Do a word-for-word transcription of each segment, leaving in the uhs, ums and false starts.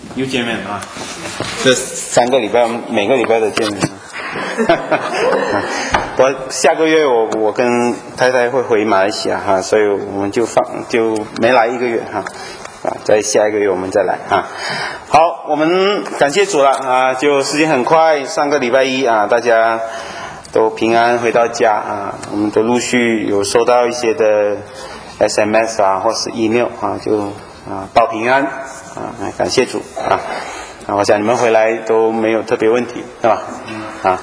又见面了啊！这三个礼拜，每个礼拜都见面。我下个月我我跟太太会回马来西亚哈，所以我们就放就没来一个月哈，啊，在下一个月我们再来哈。好，我们感谢主了啊！就时间很快，上个礼拜一啊，大家都平安回到家啊，我们都陆续有收到一些的 S M S 啊，或是 email 啊，就啊报平安啊，感谢主啊！啊，我想你们回来都没有特别问题，是吧？啊。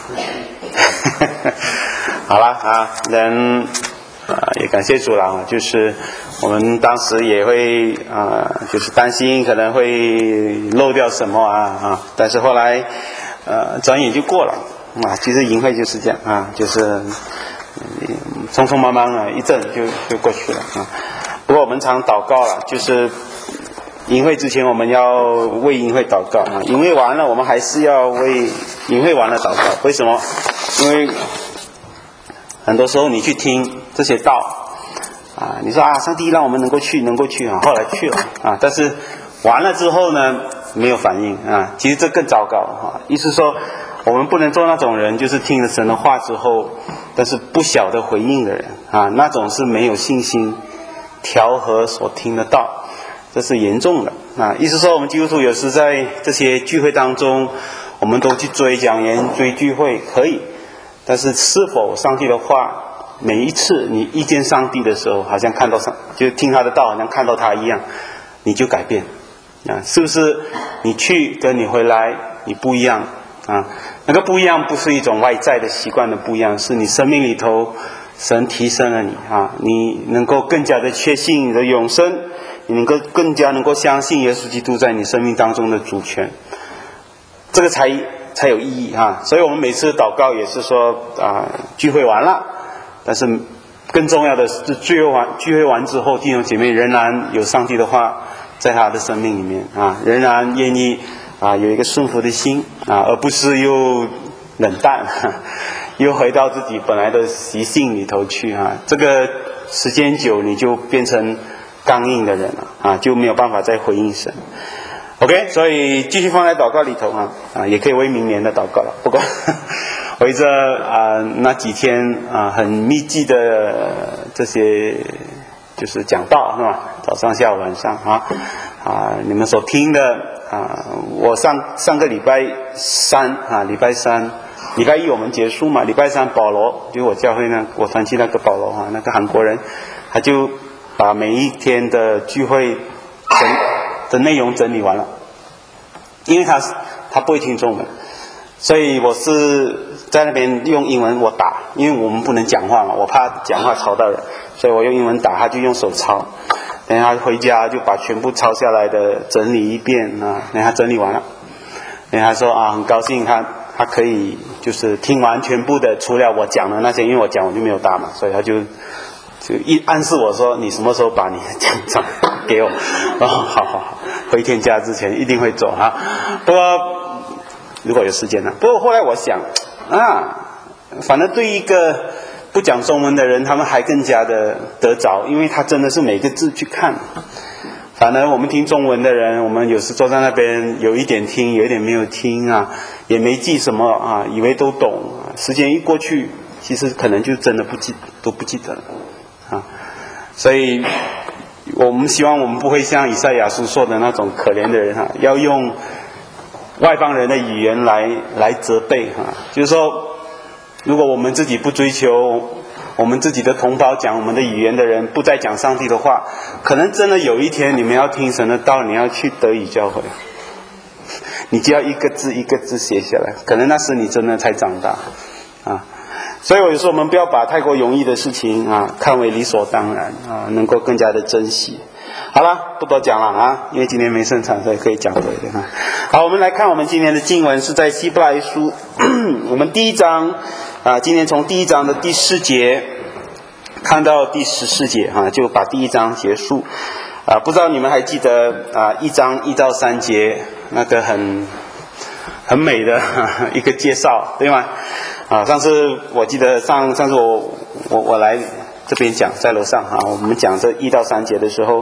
好了啊，人啊也感谢主了啊，就是我们当时也会啊，就是担心可能会漏掉什么啊啊，但是后来呃转眼就过了啊。其实营会就是这样啊，就是嗯、匆匆忙忙啊，一阵就就过去了啊。不过我们常祷告了，就是营会之前我们要为营会祷告啊，营会完了我们还是要为营会完了祷告。为什么？因为很多时候你去听这些道啊，你说啊，上帝让我们能够去能够去啊，后来去了啊，但是完了之后呢没有反应啊，其实这更糟糕啊。意思说我们不能做那种人，就是听了神的话之后但是不晓得回应的人啊，那种是没有信心调和所听的道，这是严重的啊。意思说我们基督徒有时在这些聚会当中，我们都去追讲言追聚会可以，但是是否上帝的话每一次你遇见上帝的时候，好像看到上就听他的道好像看到他一样，你就改变啊？是不是你去跟你回来你不一样啊？那个不一样不是一种外在的习惯的不一样，是你生命里头神提升了你啊，你能够更加的确信你的永生，你能够更加能够相信耶稣基督在你生命当中的主权，这个才才有意义啊。所以我们每次祷告也是说啊，聚会完了，但是更重要的是聚会完聚会完之后，弟兄姐妹仍然有上帝的话在他的生命里面啊，仍然愿意啊有一个顺服的心啊，而不是又冷淡，又回到自己本来的习性里头去啊。这个时间久，你就变成刚硬的人了啊，就没有办法再回应神。OK， 所以继续放在祷告里头啊，啊，也可以为明年的祷告了。不过围着啊那几天啊很密集的这些就是讲道是吧？早上、下午、晚上啊啊，你们所听的啊，我上上个礼拜三啊，礼拜三、礼拜一我们结束嘛，礼拜三保罗就我教会呢，我团契那个保罗啊，那个韩国人，他就把每一天的聚会整的内容整理完了，因为他他不会听中文，所以我是在那边用英文我打，因为我们不能讲话嘛，我怕讲话吵到人，所以我用英文打，他就用手抄。等他回家就把全部抄下来的整理一遍啊，等他整理完了，等他说啊，很高兴他他可以就是听完全部的，除了我讲的那些，因为我讲我就没有打嘛，所以他就就一暗示我说你什么时候把你讲章给我，哦，好好好，回天家之前一定会做啊。不过如果有时间呢，不过后来我想啊，反正对一个不讲中文的人，他们还更加的得着，因为他真的是每个字去看。反而我们听中文的人，我们有时坐在那边有一点听，有一点没有听啊，也没记什么啊，以为都懂，时间一过去，其实可能就真的不记都不记得了啊。所以我们希望我们不会像以赛亚书说的那种可怜的人哈、啊，要用外邦人的语言来来责备哈、啊，就是说。如果我们自己不追求我们自己的同胞讲我们的语言的人不再讲上帝的话，可能真的有一天你们要听神的道，你要去德语教会，你就要一个字一个字写下来，可能那时你真的才长大啊。所以我就说我们不要把太过容易的事情啊看为理所当然啊，能够更加的珍惜。好了，不多讲了啊，因为今天没生产，所以可以讲多一点啊。好，我们来看我们今天的经文是在希伯来书我们第一章啊，今天从第一章的第四节看到第十四节啊，就把第一章结束啊。不知道你们还记得啊，一章一到三节那个很很美的一个介绍，对吗？啊，上次我记得上上次我我我来这边讲，在楼上啊，我们讲这一到三节的时候，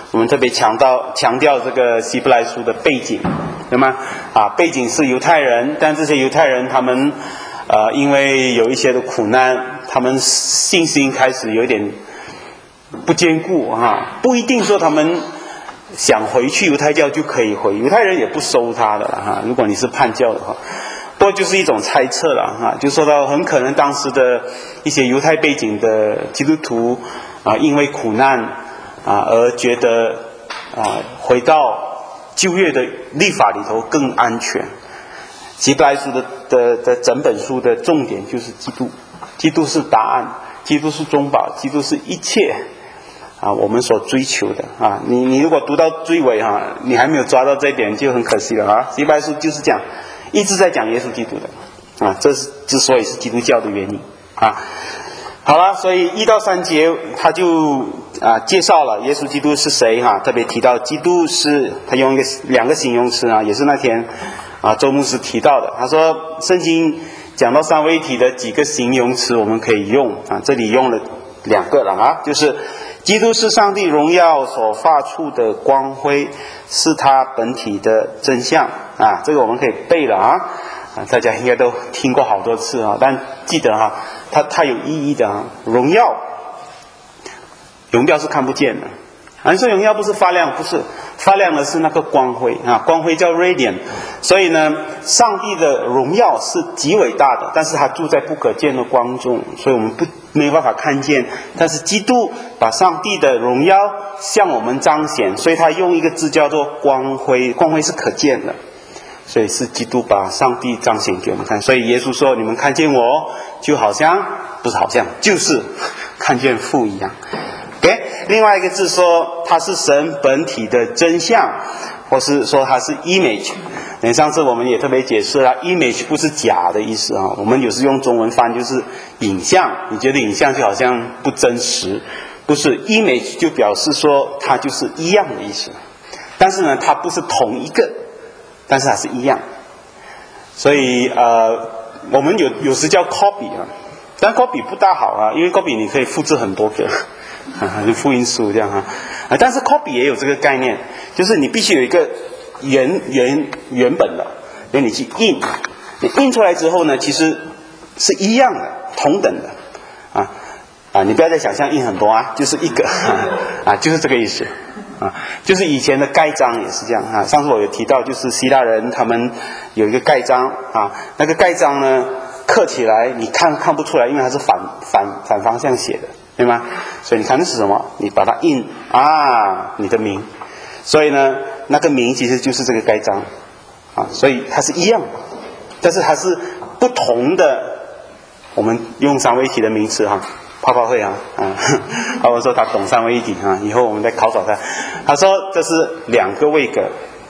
我们特别强调强调这个希伯来书的背景，对吗？啊，背景是犹太人，但这些犹太人他们呃因为有一些的苦难，他们信心开始有点不坚固啊，不一定说他们想回去犹太教就可以回，犹太人也不收他的了哈。如果你是叛教的话，不过就是一种猜测了哈，就说到很可能当时的一些犹太背景的基督徒啊，因为苦难啊而觉得啊回到旧约的律法里头更安全。希伯来书的的的整本书的重点就是基督，基督是答案，基督是中保，基督是一切啊我们所追求的啊。你你如果读到最尾哈、啊，你还没有抓到这一点就很可惜了啊。希伯来书就是这样，一直在讲耶稣基督的啊，这是之所以是基督教的原因啊。好了，所以一到三节他就啊介绍了耶稣基督是谁哈、啊，特别提到基督是他用一个两个形容词啊，也是那天啊周牧师提到的。他说圣经讲到三位一体的几个形容词我们可以用啊，这里用了两个了啊，就是基督是上帝荣耀所发出的光辉，是他本体的真相啊，这个我们可以背了啊，啊大家应该都听过好多次啊，但记得哈、啊，它它有意义的啊，荣耀，荣耀是看不见的。啊，你说荣耀不是发亮，不是发亮的是那个光辉啊，光辉叫 radiant。所以呢，上帝的荣耀是极伟大的，但是他住在不可见的光中，所以我们不没有办法看见。但是基督把上帝的荣耀向我们彰显，所以他用一个字叫做光辉，光辉是可见的，所以是基督把上帝彰显给我们看。所以耶稣说：“你们看见我，就好像不是好像，就是看见父一样。” OK， 另外一个字说它是神本体的真相，或是说它是 image。那上次我们也特别解释了 ，image 不是假的意思啊。我们有时用中文翻就是影像，你觉得影像就好像不真实，不是 image 就表示说它就是一样的意思。但是呢，它不是同一个，但是它是一样。所以呃，我们有有时叫 copy 啊，但 copy 不大好啊，因为 copy 你可以复制很多个。啊，就复印书这样哈，啊，但是 copy 也有这个概念，就是你必须有一个原原原本的，然后你去印，你印出来之后呢，其实是一样的，同等的，啊啊，你不要再想象印很多啊，就是一个啊，就是这个意思啊，就是以前的盖章也是这样啊。上次我有提到，就是希腊人他们有一个盖章啊，那个盖章呢刻起来你看看不出来，因为它是反反反方向写的。对吗？所以你看那是什么？你把它印啊，你的名。所以呢，那个名其实就是这个盖章啊，所以它是一样的，但是它是不同的。我们用三位一体的名词哈，泡泡会啊啊，泡泡说他懂三位一体啊，以后我们再考考他。他说这是两个位格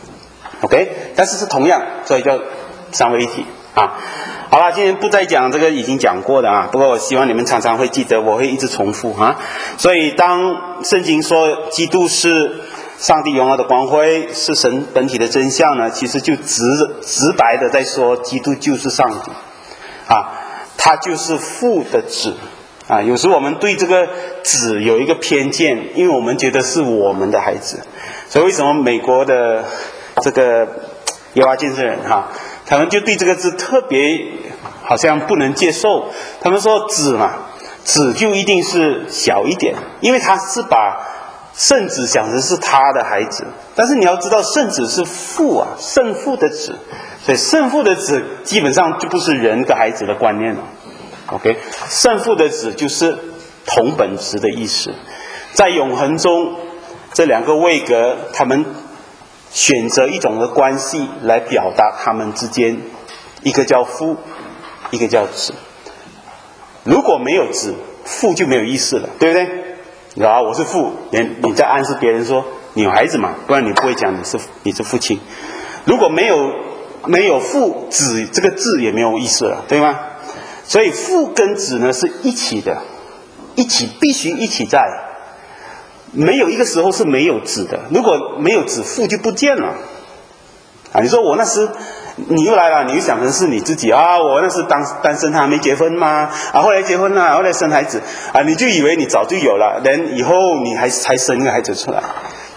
，OK， 但是是同样，所以叫三位一体啊。好了，今天不再讲这个已经讲过的啊，不过我希望你们常常会记得，我会一直重复啊。所以当圣经说基督是上帝荣耀的光辉，是神本体的真相呢，其实就直直白的在说基督就是上帝啊，他就是父的子啊。有时我们对这个子有一个偏见，因为我们觉得是我们的孩子，所以为什么美国的这个耶和华见证人哈、啊，他们就对这个字特别好像不能接受。他们说子嘛，子就一定是小一点，因为他是把圣子想成是他的孩子。但是你要知道，圣子是父啊，圣父的子，所以圣父的子基本上就不是人的孩子的观念了。OK， 圣父的子就是同本质的意思。在永恒中，这两个位格他们选择一种的关系来表达他们之间，一个叫父，一个叫子。如果没有子，父就没有意思了，对不对？啊，我是父，你你在暗示别人说你有孩子嘛，不然你不会讲你是你是父亲。如果没有没有父子这个字也没有意思了，对吗？所以父跟子呢是一起的，一起必须一起在。没有一个时候是没有子的，如果没有子，父就不见了啊！你说我那时你又来了，你又想成是你自己啊！我那时单单身还没结婚吗？啊，后来结婚了，后来生孩子啊，你就以为你早就有了，人以后你还才生一个孩子出来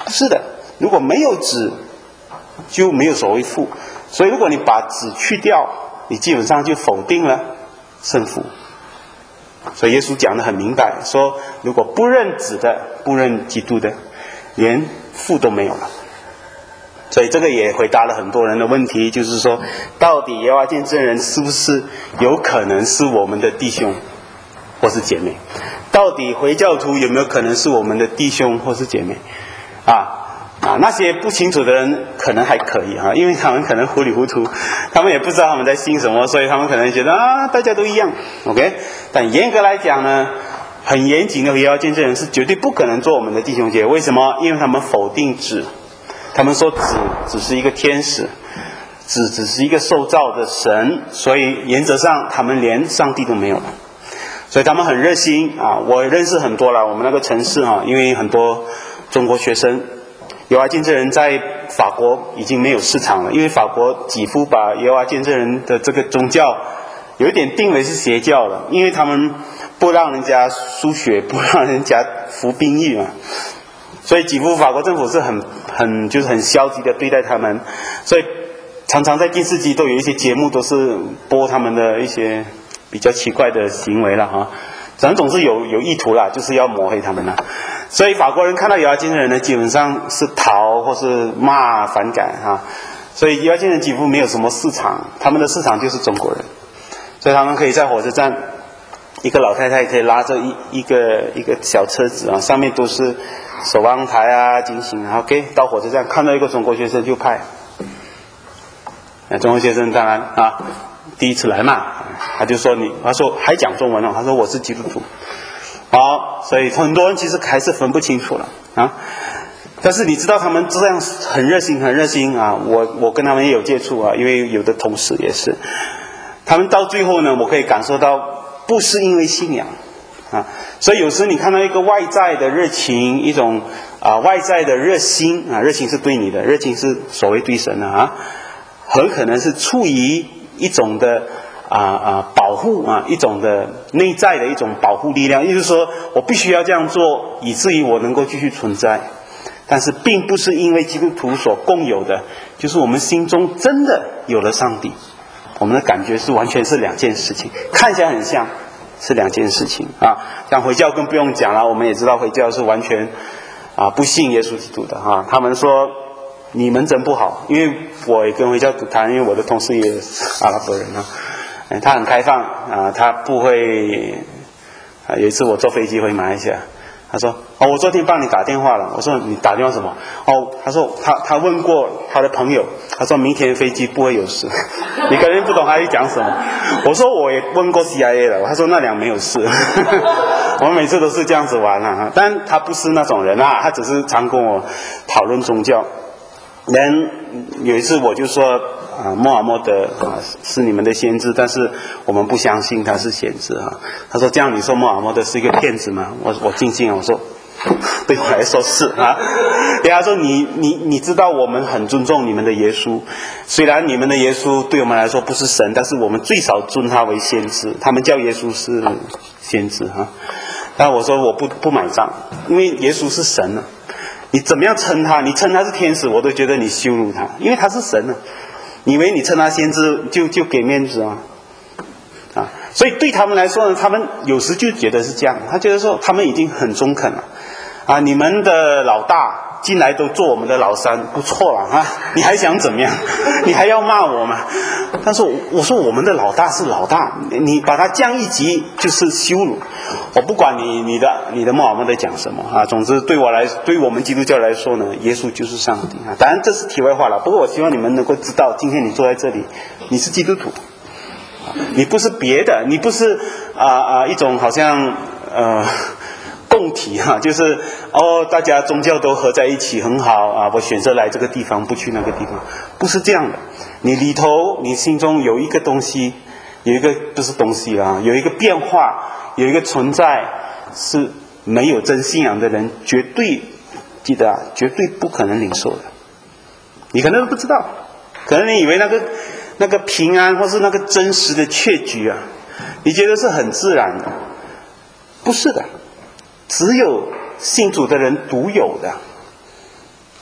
是的，如果没有子，就没有所谓父。所以如果你把子去掉，你基本上就否定了圣父。所以耶稣讲得很明白，说如果不认子的，不认基督的，连父都没有了。所以这个也回答了很多人的问题，就是说到底耶和华见证人是不是有可能是我们的弟兄或是姐妹？到底回教徒有没有可能是我们的弟兄或是姐妹？啊啊，那些不清楚的人可能还可以啊，因为他们可能糊里糊涂，他们也不知道他们在信什么，所以他们可能觉得啊，大家都一样 ，OK。但严格来讲呢，很严谨的耶和华见证人是绝对不可能做我们的弟兄姐妹。为什么？因为他们否定子，他们说子只是一个天使，子只是一个受造的神，所以原则上他们连上帝都没有了。所以他们很热心啊，我认识很多了，我们那个城市啊，因为很多中国学生。耶和华见证人在法国已经没有市场了，因为法国几乎把耶和华见证人的这个宗教有一点定为是邪教了，因为他们不让人家输血，不让人家服兵役嘛，所以几乎法国政府是很很就是很消极的对待他们，所以常常在电视机都有一些节目都是播他们的一些比较奇怪的行为了哈，咱总是有有意图啦，就是要抹黑他们啦。所以法国人看到耶和华见证人呢，基本上是逃或是骂反感啊。所以耶和华见证人几乎没有什么市场，他们的市场就是中国人。所以他们可以在火车站，一个老太太可以拉着一一个一个小车子啊，上面都是守望台啊、警醒啊 ，OK， 到火车站看到一个中国学生就派。那中国学生当然啊，第一次来嘛，他就说你，他说还讲中文哦，他说我是基督徒。好，所以很多人其实还是分不清楚了啊。但是你知道他们这样很热心，很热心啊。我我跟他们也有接触啊，因为有的同事也是。他们到最后呢，我可以感受到，不是因为信仰啊。所以有时你看到一个外在的热情，一种啊外在的热心啊，热情是对你的，热情是所谓对神的啊，很可能是出于一种的。啊啊，保护啊，一种的内在的一种保护力量，也就是说，我必须要这样做，以至于我能够继续存在。但是，并不是因为基督徒所共有的，就是我们心中真的有了上帝，我们的感觉是完全是两件事情，看起来很像，是两件事情啊。像回教更不用讲了，我们也知道回教是完全啊不信耶稣基督的啊。他们说你们真不好，因为我也跟回教徒谈，因为我的同事也是阿拉伯人啊。他很开放啊，他不会啊。有一次我坐飞机回马来西亚，他说：“哦，我昨天帮你打电话了。”我说：“你打电话什么？”哦，他说他他问过他的朋友，他说明天飞机不会有事。你可能不懂他在讲什么。我说我也问过 C I A 了，他说那俩没有事。我们每次都是这样子玩啊，但他不是那种人啊，他只是常跟我讨论宗教。人有一次我就说。啊，穆罕默德啊是你们的先知，但是我们不相信他是先知啊。他说这样你说穆罕默德是一个骗子吗？我我静静我说，对我来说是啊。对他说你你你知道我们很尊重你们的耶稣，虽然你们的耶稣对我们来说不是神，但是我们最少尊他为先知，他们叫耶稣是先知啊。但我说我不不买账，因为耶稣是神啊，你怎么样称他？你称他是天使，我都觉得你羞辱他，因为他是神啊。你以为你称他先知就就给面子啊？啊，所以对他们来说呢，他们有时就觉得是这样，他觉得说他们已经很中肯了，啊，你们的老大进来都做我们的老三，不错了啊，你还想怎么样？你还要骂我吗？但是我说我们的老大是老大，你把他降一级就是羞辱。我不管你你的你的穆罕默德讲什么啊，总之对我来对我们基督教来说呢，耶稣就是上帝啊。当然这是题外话了，不过我希望你们能够知道，今天你坐在这里，你是基督徒，你不是别的，你不是啊啊、呃、一种好像呃。共体哈、啊，就是哦，大家宗教都合在一起很好啊。我选择来这个地方，不去那个地方，不是这样的。你里头，你心中有一个东西，有一个不是东西啦，有一个变化，有一个存在，是没有真信仰的人绝对记得啊，绝对不可能领受的。你可能不知道，可能你以为那个那个平安或是那个真实的确局啊，你觉得是很自然的，不是的。只有信主的人独有的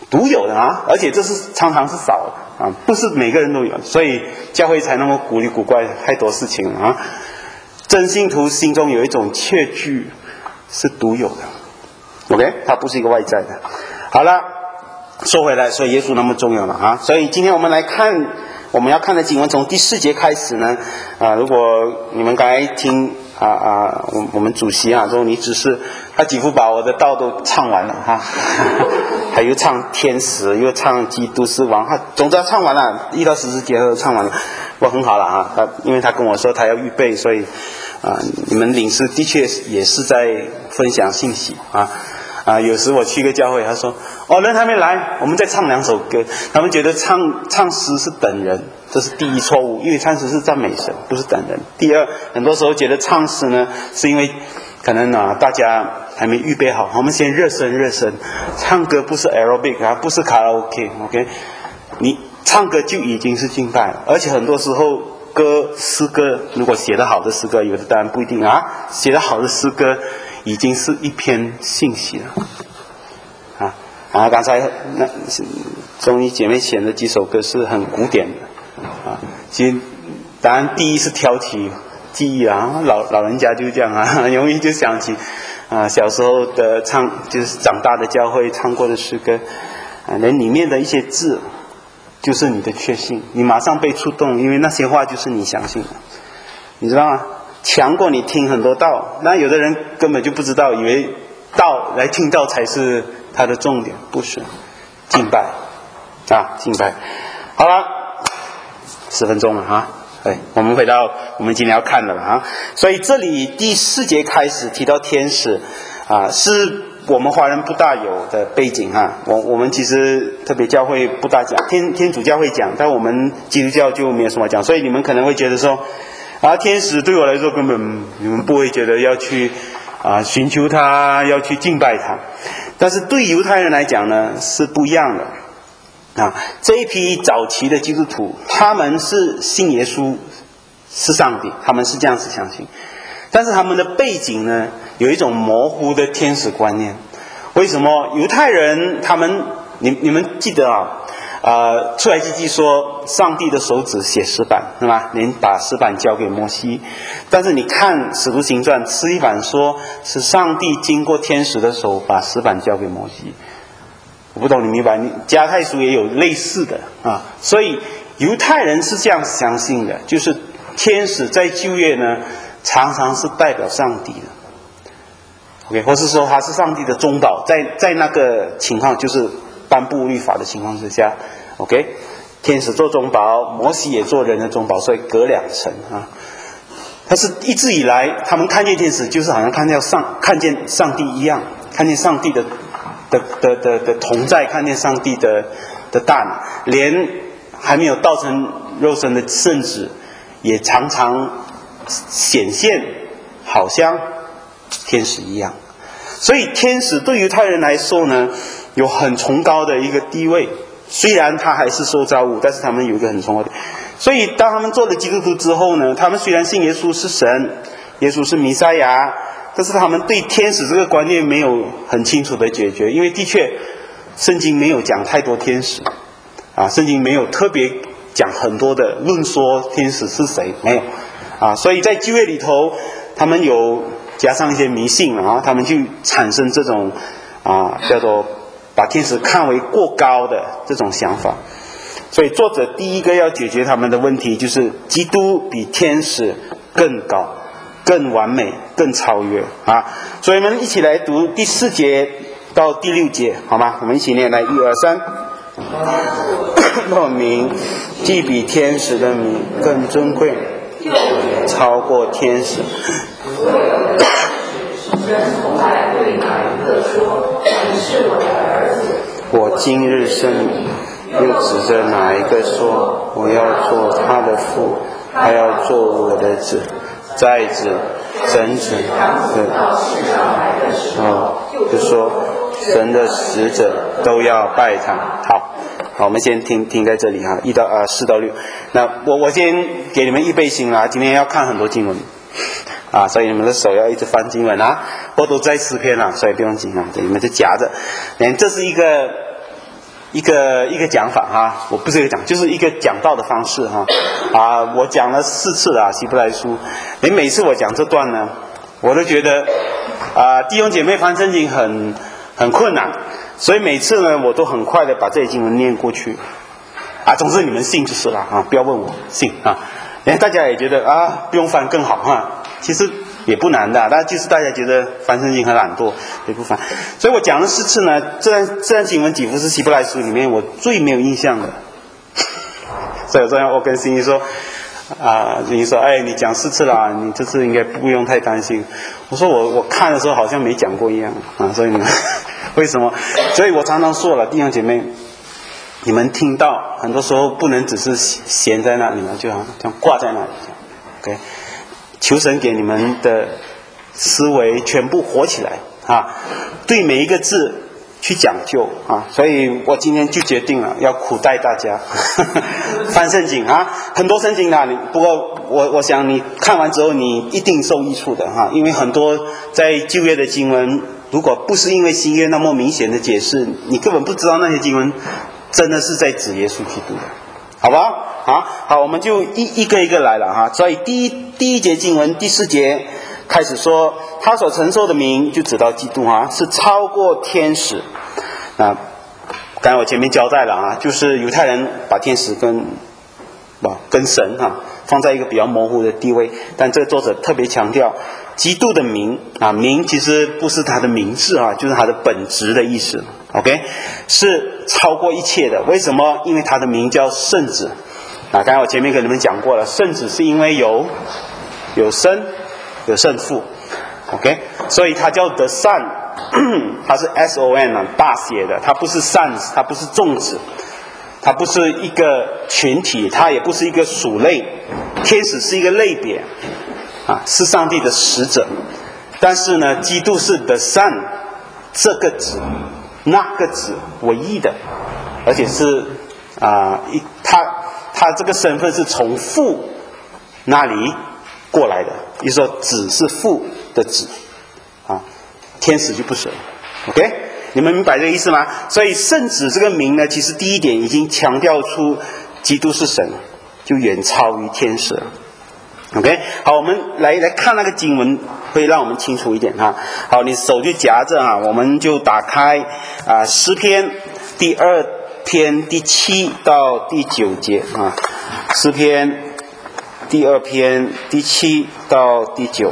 独有的啊，而且这是常常是少的啊，不是每个人都有，所以教会才那么古里古怪太多事情了啊。真信徒心中有一种确据是独有的 ，OK， 它不是一个外在的。好了，说回来，所以耶稣那么重要了啊。所以今天我们来看，我们要看的经文从第四节开始呢。啊，如果你们刚才听啊啊，我我们主席啊，周尼执事，他几乎把我的道都唱完了哈，他又唱天使，又唱基督是王，他总之他唱完了，一到十四节都唱完了，我很好了啊。他因为他跟我说他要预备，所以啊，你们领事的确也是在分享信息啊。啊，有时我去个教会，他说：“哦，人还没来，我们再唱两首歌。”他们觉得唱唱诗是等人，这是第一错误，因为唱诗是赞美神，不是等人。第二，很多时候觉得唱诗呢，是因为可能啊大家还没预备好，我们先热身热身。唱歌不是 aerobic 啊，不是卡拉 OK，OK， 你唱歌就已经是敬拜了，而且很多时候歌诗歌如果写得好的诗歌，有的当然不一定啊，写得好的诗歌。已经是一篇信息了，啊啊！刚才那中医姐妹选的几首歌是很古典的，啊，其实当然第一是挑起记忆啊，老老人家就这样啊，很容易就想起啊小时候的唱，就是长大的教会唱过的诗歌，啊，连里面的一些字，就是你的确信，你马上被触动，因为那些话就是你相信的，你知道吗？强过你听很多道，那有的人根本就不知道，以为道来听道才是他的重点，不是敬拜啊，敬拜。好了，十分钟了啊，哎，我们回到我们今天要看的了啊。所以这里第四节开始提到天使啊，是我们华人不大有的背景啊。我我们其实特别教会不大讲，天天主教会讲，但我们基督教就没有什么讲，所以你们可能会觉得说。啊，天使对我来说根本你们不会觉得要去啊寻求他，要去敬拜他，但是对犹太人来讲呢是不一样的啊。这一批早期的基督徒，他们是信耶稣是上帝，他们是这样子相信，但是他们的背景呢有一种模糊的天使观念。为什么犹太人他们你你们记得啊？呃，出来记记说，上帝的手指写石板，是吧？连把石板交给摩西。但是你看《使徒行传》，司提反说是上帝经过天使的手把石板交给摩西。我不懂你明白？加太书也有类似的啊。所以犹太人是这样相信的，就是天使在旧约呢，常常是代表上帝的。OK， 或是说他是上帝的中保，在在那个情况就是颁布律法的情况之下 ，OK， 天使做中保，摩西也做人的中保，所以隔两层啊。但是一直以来，他们看见天使，就是好像看见上看见上帝一样，看见上帝的的的的的同在，看见上帝的的大能，连还没有道成肉身的圣子，也常常显现，好像天使一样。所以天使对犹太人来说呢，有很崇高的一个地位，虽然他还是受造物，但是他们有一个很崇高的。所以当他们做了基督徒之后呢，他们虽然信耶稣是神，耶稣是弥赛亚，但是他们对天使这个观念没有很清楚的解决，因为的确圣经没有讲太多天使啊，圣经没有特别讲很多的论说天使是谁，没有啊，所以在旧约里头他们有加上一些迷信啊，他们就产生这种啊叫做把天使看为过高的这种想法。所以作者第一个要解决他们的问题，就是基督比天使更高、更完美、更超越啊！所以我们一起来读第四节到第六节，好吗？我们一起念来，一二三。若名既比天使的名更尊贵，超过天使。人从来对哪一个说你是我的儿子？我今日生你。又指着哪一个说我要做他的父，还要做我的子？再指整整的哦，就说神的使者都要拜他。好，好，我们先停停在这里哈，一到啊四到六。那我我先给你们预备心啦，今天要看很多经文啊，所以你们的手要一直翻经文啊，我都在诗篇啦，所以不用紧啊，你们就夹着。连这是一个一个一个讲法哈，我不是一个讲，就是一个讲道的方式哈。啊，我讲了四次了希伯来书，连每次我讲这段呢，我都觉得啊弟兄姐妹翻圣经很很困难，所以每次呢我都很快的把这些经文念过去。啊，总之你们信就是了啊，不要问我信啊。连大家也觉得啊不用翻更好哈，其实也不难的，但就是大家觉得翻圣经很懒惰，也不翻。所以我讲了四次呢，这段这段经文几乎是希伯来书里面我最没有印象的。所以我这样我跟心怡说，啊，心怡说，哎，你讲四次了，你这次应该不用太担心。我说我我看的时候好像没讲过一样啊，所以你们为什么？所以我常常说了，弟兄姐妹，你们听到很多时候不能只是闲在那里呢，就好像挂在那里这样 ，OK。求神给你们的思维全部活起来啊，对每一个字去讲究啊，所以我今天就决定了要苦待大家呵呵翻圣经啊，很多圣经啊，不过我我想你看完之后你一定受益处的哈、啊，因为很多在旧约的经文，如果不是因为新约那么明显的解释，你根本不知道那些经文真的是在指耶稣基督的。好吧，好，好，我们就一一个一个来了哈。所以第一第一节经文第四节开始说，他所承受的名就指到基督哈，是超过天使。那刚才我前面交代了啊，就是犹太人把天使跟不跟神哈放在一个比较模糊的地位，但这个作者特别强调基督的名啊，名其实不是他的名字啊，就是他的本质的意思。OK， 是超过一切的。为什么？因为他的名叫圣子啊。刚才我前面跟你们讲过了，圣子是因为有有生有圣父 ，OK， 所以他叫 The Son， 他是 S O N 啊，大写的，他不是 Sons， 他不是众子，他不是一个群体，他也不是一个属类。天使是一个类别啊，是上帝的使者。但是呢，基督是 The Son， 这个子。那个子唯一的，而且是啊、呃，一他他这个身份是从父那里过来的，也就是说子是父的子啊，天使就不是 ，OK， 你们明白这个意思吗？所以圣子这个名呢，其实第一点已经强调出基督是神，就远超于天使了。OK， 好，我们来来看那个经文，会让我们清楚一点哈。好，你手就夹着哈，我们就打开啊诗篇第二篇第七到第九节啊，诗篇第二篇第七到第九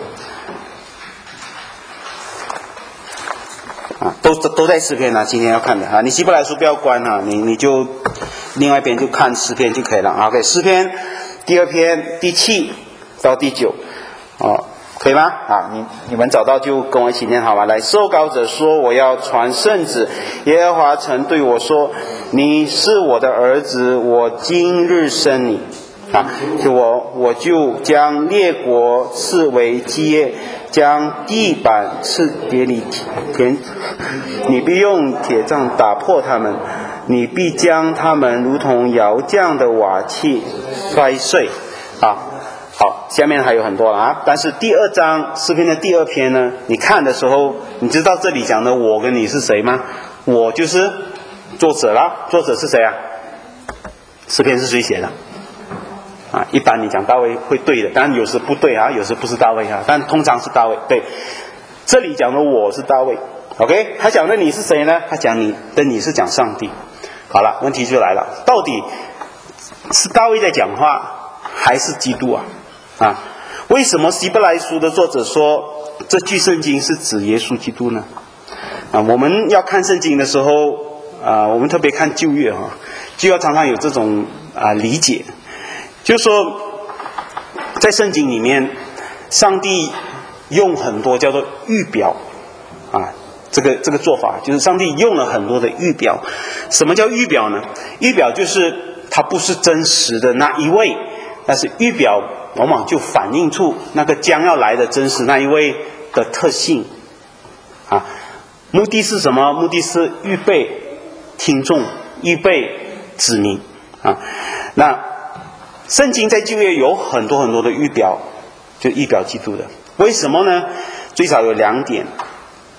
啊，都都在诗篇啊，今天要看的啊，你希伯来书不要关哈，你你就另外一边就看诗篇就可以了啊。OK， 诗篇第二篇第七到第九，哦，可以吗？啊，你你们找到就跟我一起念好吗？来，受膏者说：“我要传圣旨。耶和华曾对我说：你是我的儿子，我今日生你。啊，就我我就将列国赐为基业，将地板赐给你田，你必用铁杖打破他们，你必将他们如同窑匠的瓦器摔碎。”啊。好，下面还有很多啊，但是第二章诗篇的第二篇呢，你看的时候，你知道这里讲的我跟你是谁吗？我就是作者啦，作者是谁啊？诗篇是谁写的？啊，一般你讲大卫会对的，当然有时不对啊，有时不是大卫啊，但通常是大卫。对，这里讲的我是大卫 ，OK？ 他讲的你是谁呢？他讲你的你是讲上帝。好了，问题就来了，到底是大卫在讲话，还是基督啊？啊，为什么希伯来书的作者说这句圣经是指耶稣基督呢？啊，我们要看圣经的时候，啊，我们特别看旧约哈，就要常常有这种啊理解，就是说，在圣经里面，上帝用很多叫做预表，啊，这个这个做法就是上帝用了很多的预表。什么叫预表呢？预表就是它不是真实的那一位，但是预表往往就反映出那个将要来的真实那一位的特性啊。目的是什么？目的是预备听众，预备子民啊。那圣经在旧约有很多很多的预表，就预表基督的。为什么呢？最少有两点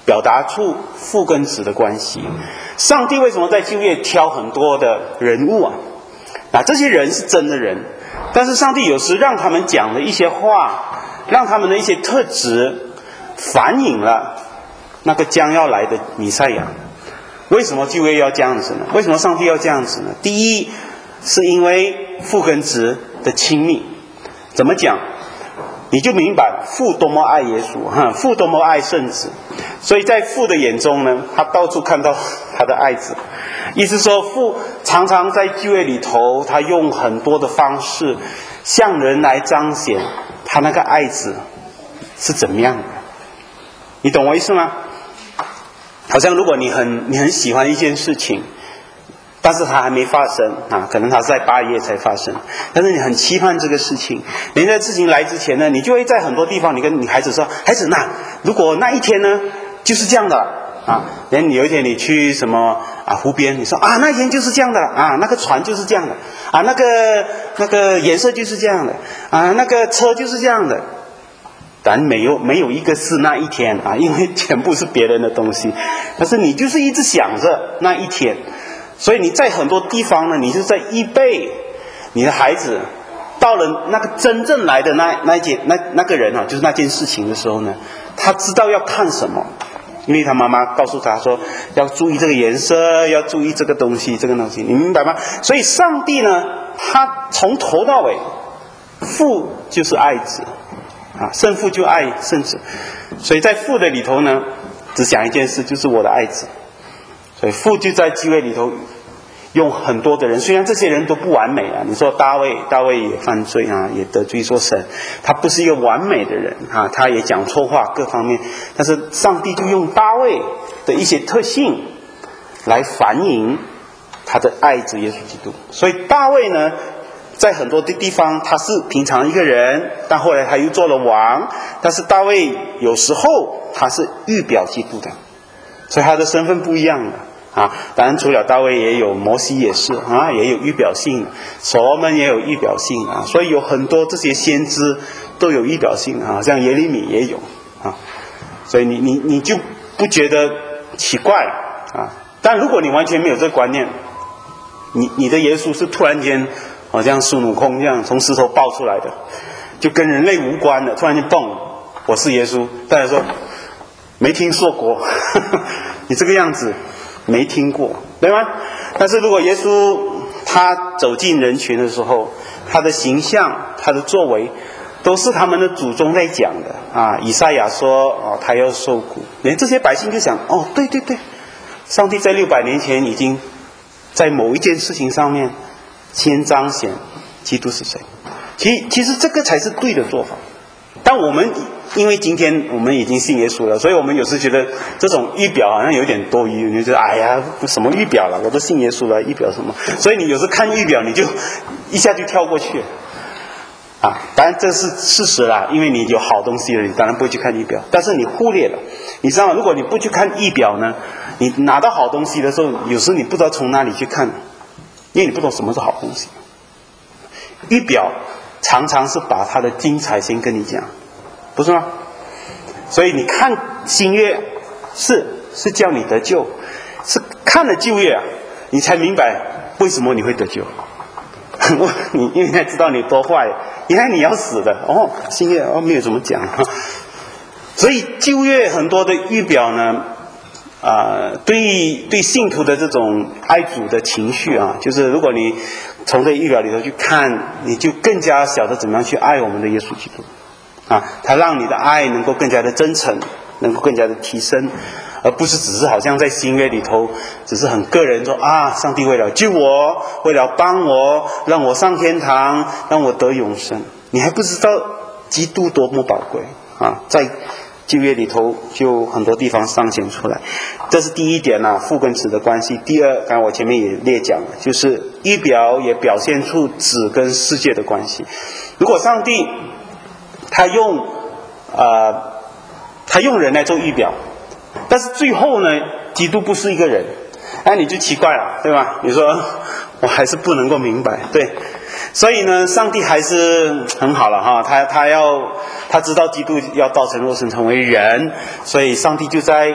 表达出父跟子的关系。上帝为什么在旧约挑很多的人物啊？啊，这些人是真的人，但是上帝有时让他们讲的一些话，让他们的一些特质反映了那个将要来的弥赛亚。为什么旧约要这样子呢？为什么上帝要这样子呢？第一，是因为父跟子的亲密。怎么讲？你就明白父多么爱耶稣，哈，父多么爱圣子。所以在父的眼中呢，他到处看到他的爱子。意思说，父常常在旧约里头，他用很多的方式向人来彰显他那个爱子是怎么样的。你懂我意思吗？好像如果你很你很喜欢一件事情，但是它还没发生啊，可能它是在八月才发生，但是你很期盼这个事情。连在事情来之前呢，你就会在很多地方，你跟你孩子说：“孩子，那如果那一天呢，就是这样的啊。”连你有一天你去什么啊湖边，你说啊那一天就是这样的啊，那个船就是这样的啊，那个那个颜色就是这样的啊，那个车就是这样的。但没有没有一个是那一天啊，因为全部是别人的东西。但是你就是一直想着那一天，所以你在很多地方呢，你就在预备你的孩子到了那个真正来的那那一件那那个人啊，就是那件事情的时候呢，他知道要看什么，因为他妈妈告诉他说要注意这个颜色，要注意这个东西，这个东西，你明白吗？所以上帝呢，他从头到尾，父就是爱子。啊，圣父就爱圣子，所以在父的里头呢，只想一件事，就是我的爱子。所以父就在旧约里头用很多的人，虽然这些人都不完美啊，你说大卫，大卫也犯罪啊，也得罪说神，他不是一个完美的人啊，他也讲错话，各方面，但是上帝就用大卫的一些特性来反映他的爱子耶稣基督。所以大卫呢，在很多的地方他是平常一个人，但后来他又做了王。但是大卫有时候他是预表基督的，所以他的身份不一样的啊。当然除了大卫，也有摩西也是啊，也有预表性，所罗门也有预表性啊。所以有很多这些先知都有预表性啊，像耶利米也有啊。所以你你你就不觉得奇怪啊？但如果你完全没有这个观念，你你的耶稣是突然间好像孙悟空这样从石头爆出来的，就跟人类无关的，突然间蹦，我是耶稣，大家说没听说过你这个样子没听过，对吗？但是如果耶稣他走进人群的时候，他的形象他的作为都是他们的祖宗在讲的啊。以赛亚说哦，他要受苦，连这些百姓就想哦，对对对，上帝在六百年前已经在某一件事情上面先彰显基督是谁。其其实这个才是对的做法。但我们因为今天我们已经信耶稣了，所以我们有时觉得这种预表好像有点多余，你就觉得哎呀什么预表了，我都信耶稣了，预表什么？所以你有时看预表你就一下就跳过去啊。当然这是事实啦，因为你有好东西了，你当然不会去看预表，但是你忽略了，你知道吗？如果你不去看预表呢，你拿到好东西的时候，有时你不知道从哪里去看，因为你不懂什么是好东西。预表常常是把它的精彩先跟你讲，不是吗？所以你看新约是是叫你得救，是看了旧约啊，你才明白为什么你会得救。你因为才知道你多坏，原来你要死的哦。新约哦没有怎么讲，所以旧约很多的预表呢。啊、呃，对对信徒的这种爱主的情绪啊，就是如果你从这预表里头去看，你就更加晓得怎么样去爱我们的耶稣基督啊，他让你的爱能够更加的真诚，能够更加的提升，而不是只是好像在新约里头只是很个人说啊，上帝为了救我，为了帮我，让我上天堂，让我得永生，你还不知道基督多么宝贵啊，在旧约里头就很多地方彰显出来。这是第一点啊，父跟子的关系。第二，刚才我前面也列讲了，就是预表也表现出子跟世界的关系。如果上帝他用呃他用人来做预表，但是最后呢基督不是一个人，那你就奇怪了，对吧？你说我还是不能够明白，对。所以呢，上帝还是很好了哈，他他要他知道基督要道成肉身成为人，所以上帝就在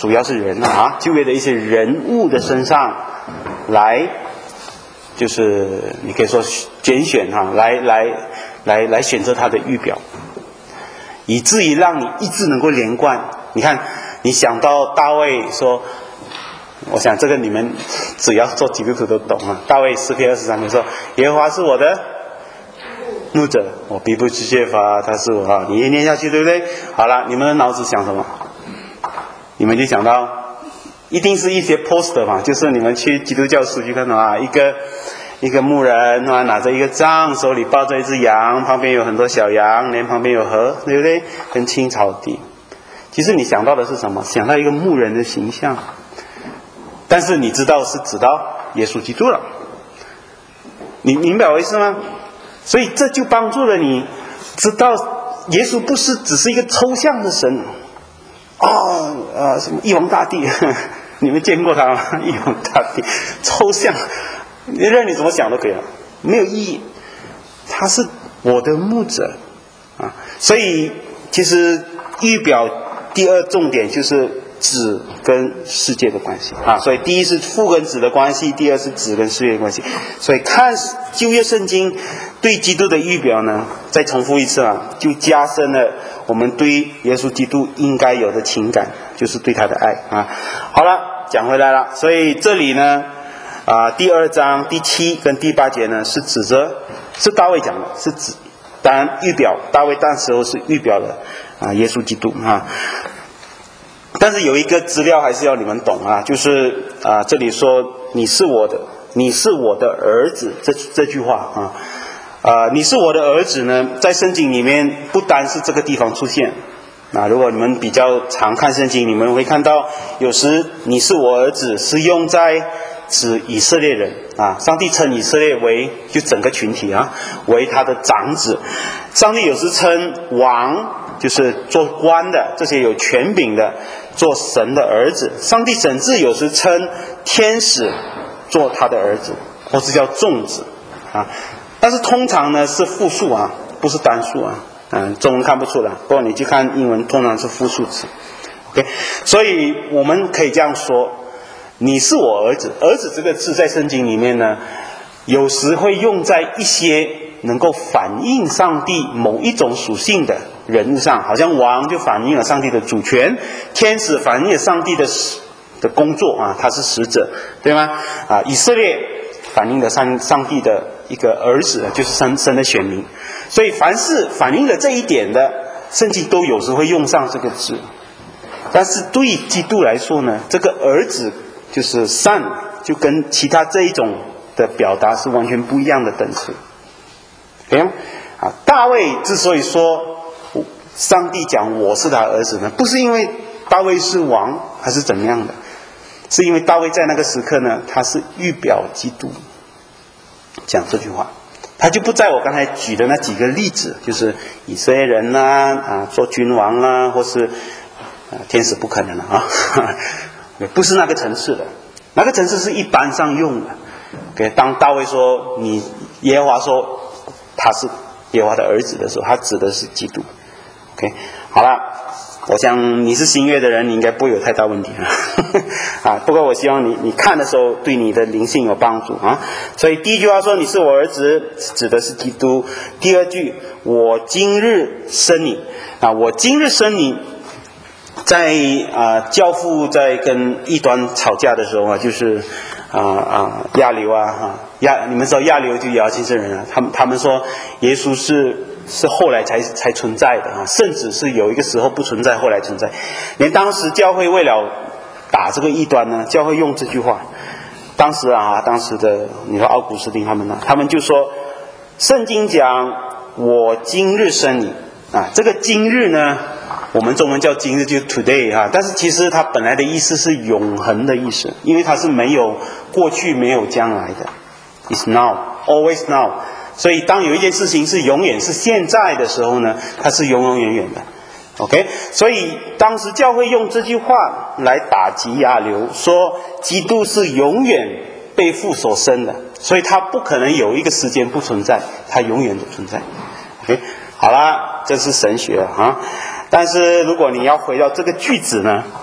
主要是人啊，旧约的一些人物的身上来，就是你可以说拣选哈、啊，来来来来选择他的预表，以至于让你一直能够连贯。你看，你想到大卫说，我想这个你们只要做基督徒都懂啊。大卫诗篇二十三篇说：“耶和华是我的牧者，我必不致缺乏，他是我啊。”你一念下去，对不对？好了，你们的脑子想什么？你们就想到，一定是一些 poster 嘛，就是你们去基督教书去看到啊，一个一个牧人啊，拿着一个杖，手里抱着一只羊，旁边有很多小羊，连旁边有河，对不对？跟青草地。其实你想到的是什么？想到一个牧人的形象，但是你知道是指到耶稣基督了。你明白我意思吗？所以这就帮助了你知道，耶稣不是只是一个抽象的神。哦，呃，什么一皇大帝，呵呵，你们见过他吗？一皇大帝，抽象，任你怎么想都可以了，没有意义。他是我的牧者啊，所以其实预表第二重点就是子跟世界的关系啊，所以第一是父跟子的关系，第二是子跟世界的关系。所以看旧约圣经对基督的预表呢，再重复一次啊，就加深了我们对耶稣基督应该有的情感，就是对他的爱啊。好了，讲回来了，所以这里呢，啊，第二章第七跟第八节呢是指着，是大卫讲的，是指，当然预表大卫那时候是预表的啊耶稣基督啊。但是有一个资料还是要你们懂啊，就是啊这里说你是我的，你是我的儿子，这这句话啊。啊、呃，你是我的儿子呢，在圣经里面不单是这个地方出现啊。如果你们比较常看圣经，你们会看到有时你是我儿子是用在指以色列人啊。上帝称以色列为就整个群体啊，为他的长子。上帝有时称王，就是做官的，这些有权柄的，做神的儿子。上帝甚至有时称天使做他的儿子，或是叫众子啊。但是通常呢是复数啊，不是单数啊，嗯，中文看不出来，不过你去看英文，通常是复数词。OK， 所以我们可以这样说，你是我儿子。儿子这个字在圣经里面呢，有时会用在一些能够反映上帝某一种属性的人物上，好像王就反映了上帝的主权，天使反映了上帝的的工作啊，他是使者，对吗？啊，以色列反映了上上帝的一个儿子，就是神神的选民。所以凡是反映了这一点的圣经都有时会用上这个字。但是对于基督来说呢，这个儿子就是 son， 就跟其他这一种的表达是完全不一样的等次。可以吗？啊，大卫之所以说上帝讲我是他儿子呢，不是因为大卫是王还是怎么样的，是因为大卫在那个时刻呢，他是预表基督讲这句话。他就不在我刚才举的那几个例子，就是以色列人啊，啊做君王啊，或是啊天使不可能的啊，不是那个层次的，那个层次是一般上用的。给当大卫说你耶和华说他是耶和华的儿子的时候，他指的是基督。OK， 好了，我想你是新约的人，你应该不会有太大问题啊。不过我希望你你看的时候对你的灵性有帮助啊。所以第一句话说你是我儿子，指的是基督。第二句我今日生你啊，我今日生你，在啊、呃、教父在跟异端吵架的时候啊，就是啊啊亚流啊哈亚，你们知道亚流就亚金圣人啊，他们他们说耶稣是是后来才才存在的啊，圣子是有一个时候不存在，后来存在。连当时教会为了打这个异端呢，教会用这句话。当时啊，当时的你说奥古斯丁他们呢，他们就说圣经讲我今日生你啊，这个今日呢，我们中文叫今日，就 today 哈、啊，但是其实它本来的意思是永恒的意思，因为它是没有过去没有将来的 ，is now always now。所以当有一件事情是永远是现在的时候呢，它是永永远远的。OK， 所以当时教会用这句话来打击亚流，说基督是永远被父所生的，所以他不可能有一个时间不存在，他永远都存在。OK， 好啦，这是神学啊。但是如果你要回到这个句子呢，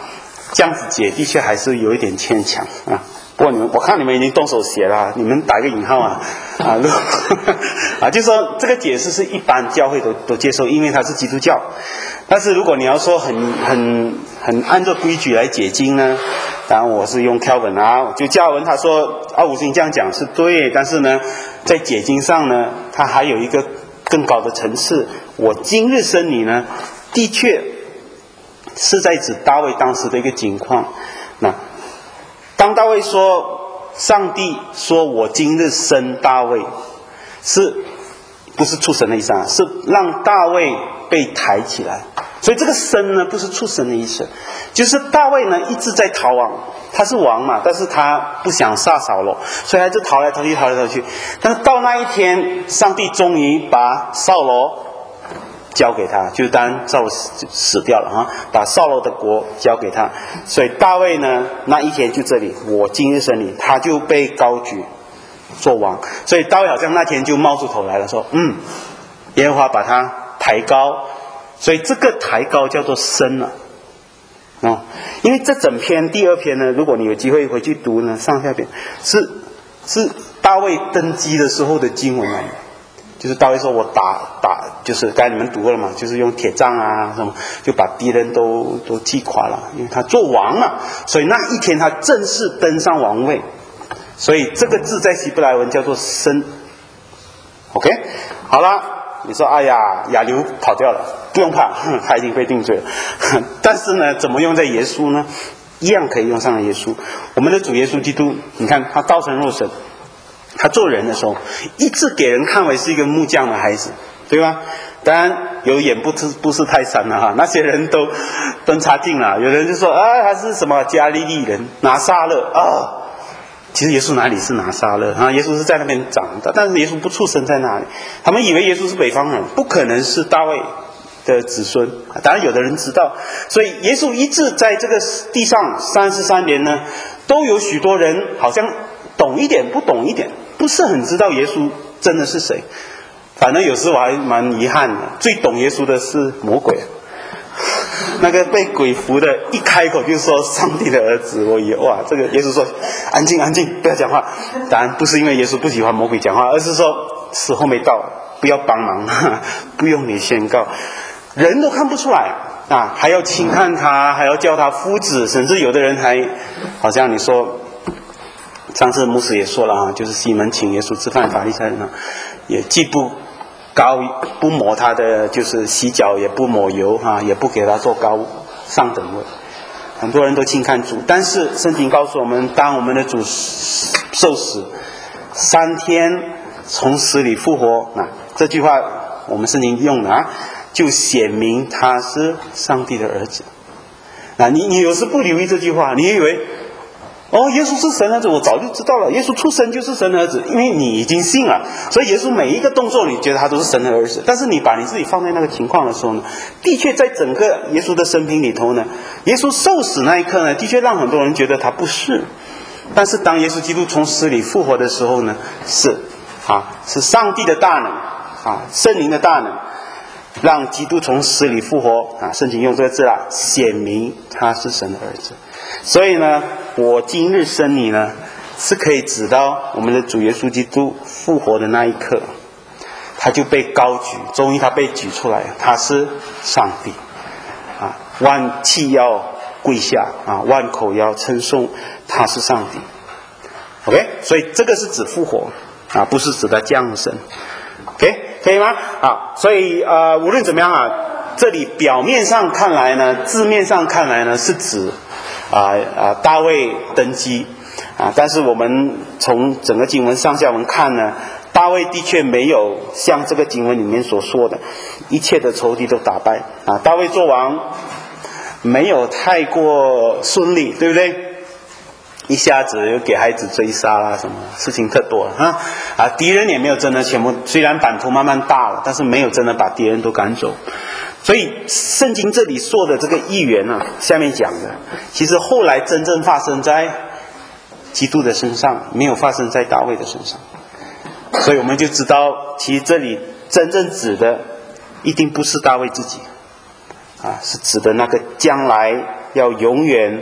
这样子解的确还是有一点牵强啊。不过你们，我看你们已经动手写了，你们打一个引号啊啊啊，就说这个解释是一般教会都都接受，因为它是基督教。但是如果你要说很很很按照规矩来解经呢，当然我是用教文啊，就教文他说奥古斯丁这样讲是对，但是呢，在解经上呢，它还有一个更高的层次。我今日生你呢，的确是在指大卫当时的一个情况。那当大卫说上帝说我今日生大卫，是不是出神的意思啊？是让大卫被抬起来。所以这个生呢不是出神的意思，就是大卫呢一直在逃亡，他是王嘛，但是他不想杀扫罗，所以他就逃来逃去逃来逃去。但是到那一天，上帝终于把扫罗交给他，就当扫罗死死掉了啊，把扫罗的国交给他。所以大卫呢那一天就这里，我今日生你，他就被高举做王。所以大卫好像那天就冒出头来了，说嗯，耶和华把他抬高。所以这个抬高叫做升了，哦，因为这整篇第二篇呢，如果你有机会回去读呢，上下篇是是大卫登基的时候的经文来的，就是大卫说我打打，就是刚才你们读过了嘛，就是用铁杖啊什么，就把敌人都都击垮了，因为他做王嘛，所以那一天他正式登上王位，所以这个字在希伯来文叫做升。OK， 好了。你说哎呀，亚流跑掉了，不用怕，他已经被定罪了。但是呢，怎么用在耶稣呢？一样可以用上了耶稣。我们的主耶稣基督，你看他道成肉身，他做人的时候，一直给人看为是一个木匠的孩子，对吧？当然有眼不是不是泰山了哈，那些人都登插进了。有人就说啊，他是什么加利利人，拿撒勒啊。其实耶稣哪里是拿撒勒啊？耶稣是在那边长的，但是耶稣不出生在那里。他们以为耶稣是北方人，不可能是大卫的子孙。当然有的人知道，所以耶稣一直在这个地上三十三年呢，都有许多人好像懂一点不懂一点，不是很知道耶稣真的是谁。反正有时我还蛮遗憾的，最懂耶稣的是魔鬼。那个被鬼附的，一开口就说上帝的儿子，我以为哇，这个耶稣说安静安静，不要讲话。当然不是因为耶稣不喜欢魔鬼讲话，而是说时候没到，不要帮忙，不用你宣告。人都看不出来啊，还要轻看他，还要叫他夫子，甚至有的人还好像你说，上次牧师也说了啊，就是西门请耶稣吃饭，法利赛人啊，也既不高不抹他的，就是洗脚也不抹油哈，也不给他做高上等位。很多人都轻看主，但是圣经告诉我们，当我们的主受死三天从死里复活，那这句话我们圣经用的啊，就显明他是上帝的儿子。那你你有时不留意这句话，你以为哦，耶稣是神儿子，我早就知道了。耶稣出生就是神儿子，因为你已经信了，所以耶稣每一个动作，你觉得他都是神的儿子。但是你把你自己放在那个情况的时候呢，的确在整个耶稣的生平里头呢，耶稣受死那一刻呢，的确让很多人觉得他不是。但是当耶稣基督从死里复活的时候呢，是啊，是上帝的大能啊，圣灵的大能，让基督从死里复活啊。圣经用这个字啦，显明他是神的儿子。所以呢，我今日生你呢，是可以指到我们的主耶稣基督复活的那一刻，他就被高举，终于他被举出来，他是上帝啊，万气要跪下啊，万口要称颂他是上帝。OK， 所以这个是指复活啊，不是指的降生。OK， 可以吗？啊，所以呃，无论怎么样啊，这里表面上看来呢，字面上看来呢，是指啊啊大卫登基啊，但是我们从整个经文上下文看呢，大卫的确没有像这个经文里面所说的，一切的仇敌都打败啊。大卫做王没有太过顺利，对不对？一下子又给孩子追杀啦，什么事情特多了啊啊！敌人也没有真的全部，虽然版图慢慢大了，但是没有真的把敌人都赶走。所以圣经这里说的这个预言啊，下面讲的，其实后来真正发生在基督的身上，没有发生在大卫的身上。所以我们就知道，其实这里真正指的一定不是大卫自己啊，是指的那个将来要永远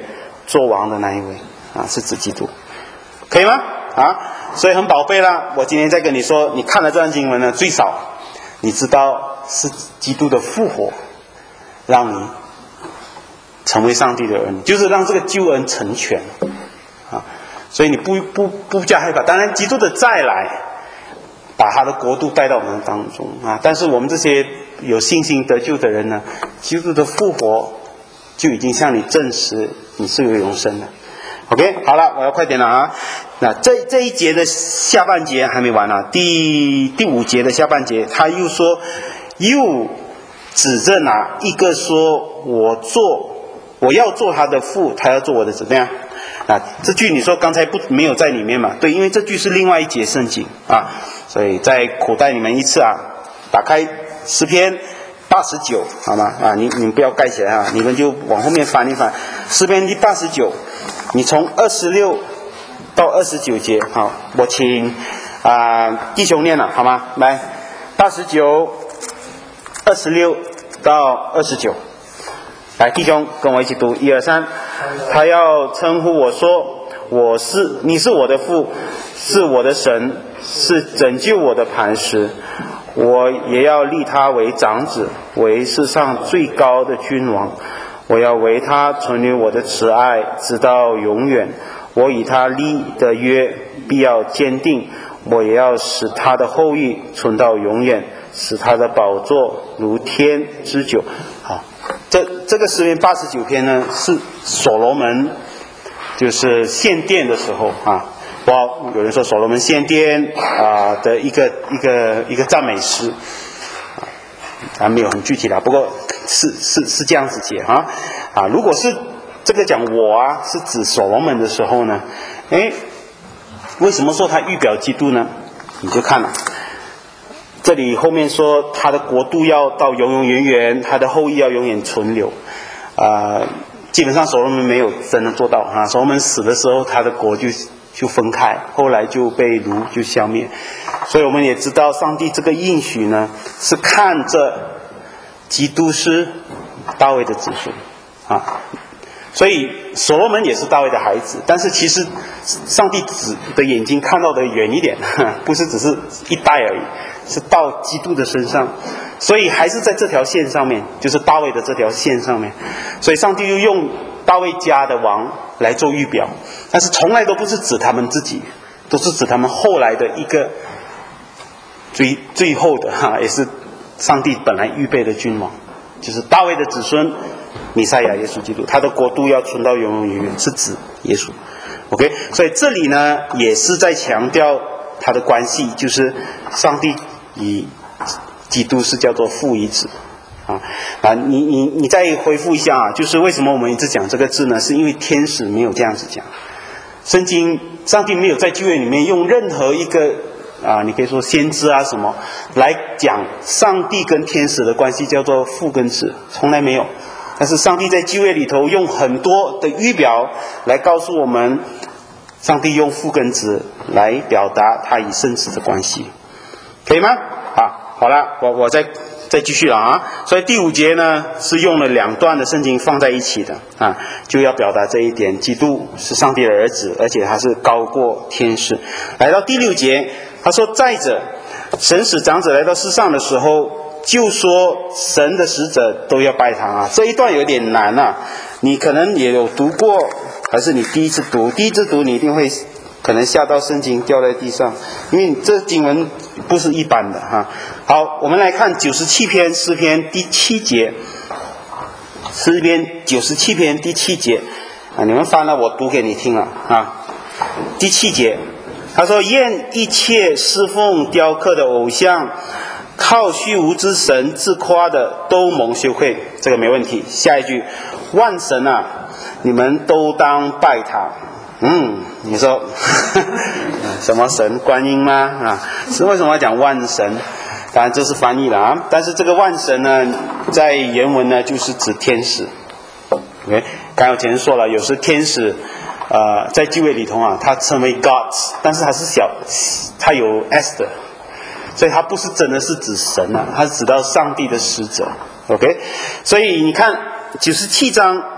做王的那一位啊，是指基督，可以吗？啊，所以很宝贝啦。我今天再跟你说，你看了这段经文呢，最少你知道是基督的复活，让你成为上帝的儿女，就是让这个救恩成全啊。所以你不不不加害怕。当然，基督的再来，把他的国度带到我们当中啊。但是我们这些有信心得救的人呢，基督的复活就已经向你证实你是有永生的。OK， 好了，我要快点了啊。那这这一节的下半节还没完啊，第第五节的下半节，他又说，又指着哪一个说，我做，我要做他的父，他要做我的怎么样？啊，这句你说刚才不没有在里面嘛？对，因为这句是另外一节圣经啊，所以在口袋里面一次啊，打开诗篇八十九，好吗？啊，你你们不要盖起来啊，你们就往后面翻一翻，诗篇第八十九，你从二十六到二十九节，好，我请啊、呃、弟兄念了，好吗？来，八十九、二十六到二十九。来，弟兄跟我一起读，一二三。他要称呼我说，我是，你是我的父，是我的神，是拯救我的磐石。我也要立他为长子，为世上最高的君王。我要为他存留我的慈爱，直到永远。我与他立的约必要坚定，我也要使他的后裔存到永远，使他的宝座如天之久。好，这这个诗篇八十九篇呢，是所罗门就是献殿的时候啊，哇，有人说所罗门献殿啊的一个一个一个赞美诗，啊，没有很具体的，不过是是是这样子解啊啊，如果是这个讲我啊是指所罗门的时候呢，哎，为什么说他预表基督呢？你就看了。这里后面说他的国度要到永永远远，他的后裔要永远存留，啊、呃，基本上所罗门没有真的做到啊。所罗门死的时候，他的国就就分开，后来就被掳就消灭。所以我们也知道，上帝这个应许呢，是看着基督是大卫的子孙啊。所以所罗门也是大卫的孩子，但是其实上帝只的眼睛看到的远一点，不是只是一代而已，是到基督的身上，所以还是在这条线上面，就是大卫的这条线上面，所以上帝就用大卫家的王来做预表，但是从来都不是指他们自己，都是指他们后来的一个最最后的哈，也是上帝本来预备的君王，就是大卫的子孙弥赛亚耶稣基督，他的国度要存到永永远远，是指耶稣。OK， 所以这里呢也是在强调他的关系，就是上帝与基督是叫做父与子啊啊！你你你再回复一下啊，就是为什么我们一直讲这个字呢？是因为天使没有这样子讲，圣经上帝没有在旧约里面用任何一个啊，你可以说先知啊什么来讲上帝跟天使的关系叫做父跟子，从来没有。但是上帝在旧约里头用很多的预表来告诉我们，上帝用父跟子来表达他与圣子的关系，可以吗？啊，好了，我我再再继续了啊。所以第五节呢是用了两段的圣经放在一起的啊，就要表达这一点，基督是上帝的儿子，而且他是高过天使。来到第六节，他说再者，神使长子来到世上的时候，就说神的使者都要拜他啊。这一段有点难啊，你可能也有读过，还是你第一次读？第一次读你一定会可能吓到圣经掉在地上，因为这经文不是一般的哈。好，我们来看九十七篇诗篇第七节，诗篇九十七篇第七节啊，你们翻了我读给你听了啊。第七节，他说：愿一切侍奉雕刻的偶像，靠虚无之神自夸的，都蒙羞愧。这个没问题。下一句，万神啊，你们都当拜他。嗯，你说什么神？观音吗？啊，是为什么要讲万神？当然这是翻译了啊。但是这个万神呢，在原文呢就是指天使。OK， 刚才我前面说了，有时天使，呃，在旧约里头啊，它称为 gods， 但是它是小，它有 s 的。所以它不是真的是指神啊，它是指到上帝的使者。OK， 所以你看九十七章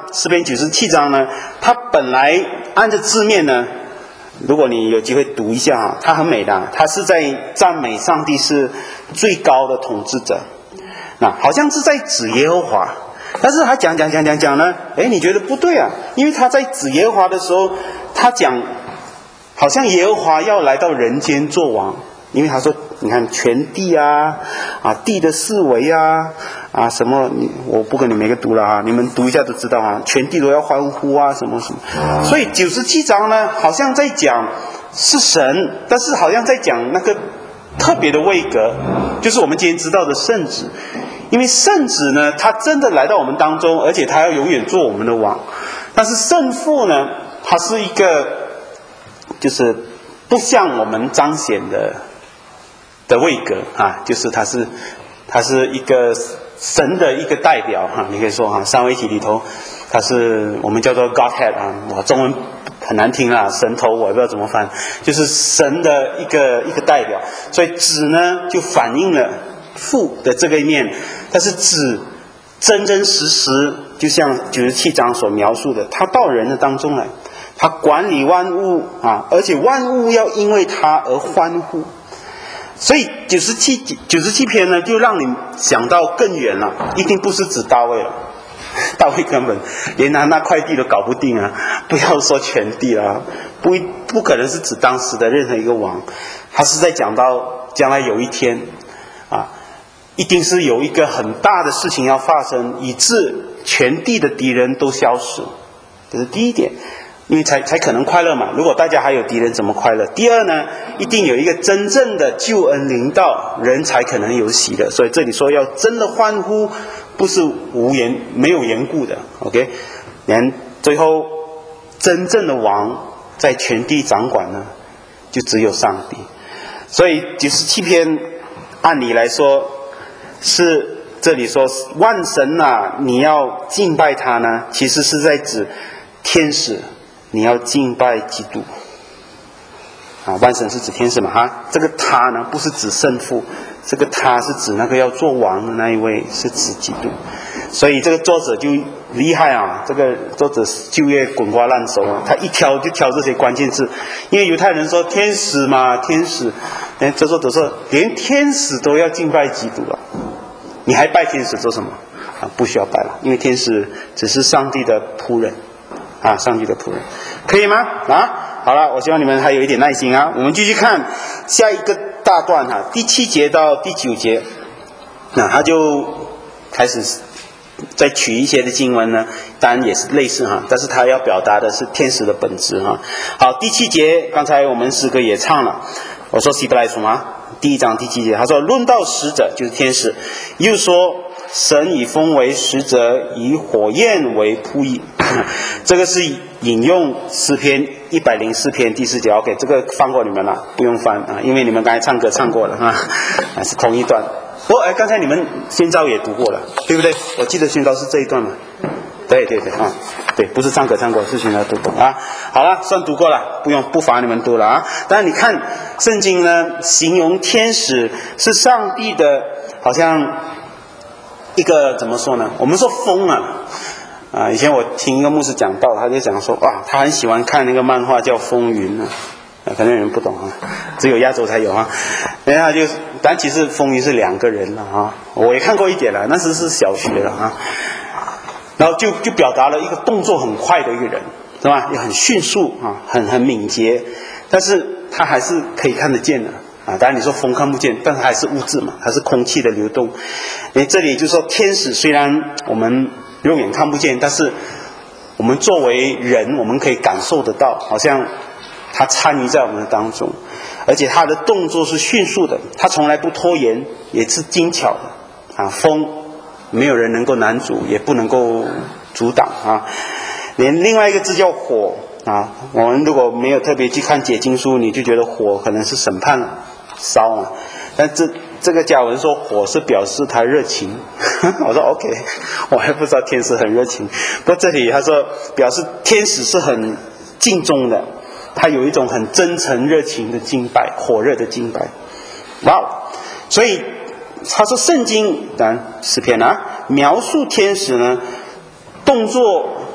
诗篇九十七章呢，它本来按照字面呢，如果你有机会读一下啊，它很美的，它是在赞美上帝是最高的统治者，那好像是在指耶和华，但是他讲讲讲讲讲呢，哎，你觉得不对啊？因为他在指耶和华的时候，他讲好像耶和华要来到人间做王，因为他说，你看全地啊，啊地的四围啊，啊什么，我不跟你每个读了啊，你们读一下都知道啊，全地都要欢呼啊，什么什么。所以九十七章呢，好像在讲是神，但是好像在讲那个特别的位格，就是我们今天知道的圣子。因为圣子呢，他真的来到我们当中，而且他要永远做我们的王。但是圣父呢，他是一个就是不像我们彰显的的位格啊，就是他是他是一个神的一个代表哈、啊，你可以说哈、啊，三位一体里头，他是我们叫做 Godhead 啊，我中文很难听啦，神头我也不知道怎么翻，就是神的一个一个代表，所以子呢就反映了父的这个一面，但是子真真实实就像九十七章所描述的，他到人的当中来，他管理万物啊，而且万物要因为他而欢呼。所以九十七九十七篇呢，就让你想到更远了，一定不是指大卫了，大卫根本连他那块地都搞不定啊，不要说全地了，不不可能是指当时的任何一个王，他是在讲到将来有一天啊，一定是有一个很大的事情要发生，以致全地的敌人都消失，这是第一点。因为才才可能快乐嘛，如果大家还有敌人怎么快乐？第二呢，一定有一个真正的救恩临到，人才可能有喜的。所以这里说要真的欢呼，不是无缘没有缘故的 OK， 连最后真正的王在全地掌管呢，就只有上帝。所以九十七篇按理来说是这里说万神啊，你要敬拜他呢，其实是在指天使，你要敬拜基督啊，万神是指天使嘛哈，这个他呢不是指圣父，这个他是指那个要做王的那一位，是指基督。所以这个作者就厉害啊，这个作者就业滚瓜烂熟啊，他一挑就挑这些关键字。因为犹太人说天使嘛，天使，哎，这作者说连天使都要敬拜基督了，你还拜天使做什么啊？不需要拜了，因为天使只是上帝的仆人。啊，上帝的仆人，可以吗？啊，好了，我希望你们还有一点耐心啊。我们继续看下一个大段哈、啊，第七节到第九节，那他就开始再取一些的经文呢，当然也是类似哈，但是他要表达的是天使的本质哈。好，第七节，刚才我们诗歌也唱了，我说希伯来书吗？第一章第七节，他说论到使者就是天使，又说神以风为使者，以火焰为仆役。这个是引用诗篇一百零四篇第四节 OK， 这个放过你们了，不用翻啊，因为你们刚才唱歌唱过了啊，是同一段。不过哎，刚才你们宣召也读过了，对不对？我记得宣召是这一段嘛。对对对啊，对，不是唱歌唱过，是宣召读过啊。好了，算读过了，不用不罚你们读了啊。但你看圣经呢，形容天使是上帝的，好像一个怎么说呢？我们说风啊。啊，以前我听一个牧师讲道，他就讲说，哇，他很喜欢看那个漫画叫《风云》啊，啊可能有人不懂啊，只有亚洲才有啊。然后就，但其实《风云》是两个人了啊，我也看过一点了，那时是小学了啊。然后就就表达了一个动作很快的一个人，是吧？也很迅速啊，很很敏捷，但是他还是可以看得见的啊。当然你说风看不见，但是还是物质嘛，还是空气的流动。因为这里就说天使虽然我们肉眼看不见，但是我们作为人，我们可以感受得到，好像他参与在我们的当中，而且他的动作是迅速的，他从来不拖延，也是精巧的啊。风没有人能够拦阻，也不能够阻挡啊。连另外一个字叫火啊，我们如果没有特别去看解经书，你就觉得火可能是审判烧啊，但这这个加文说火是表示他热情我说 OK， 我还不知道天使很热情，不过这里他说表示天使是很敬重的，他有一种很真诚热情的敬拜，火热的敬拜。哇，所以他说圣经当然诗篇啊描述天使呢动作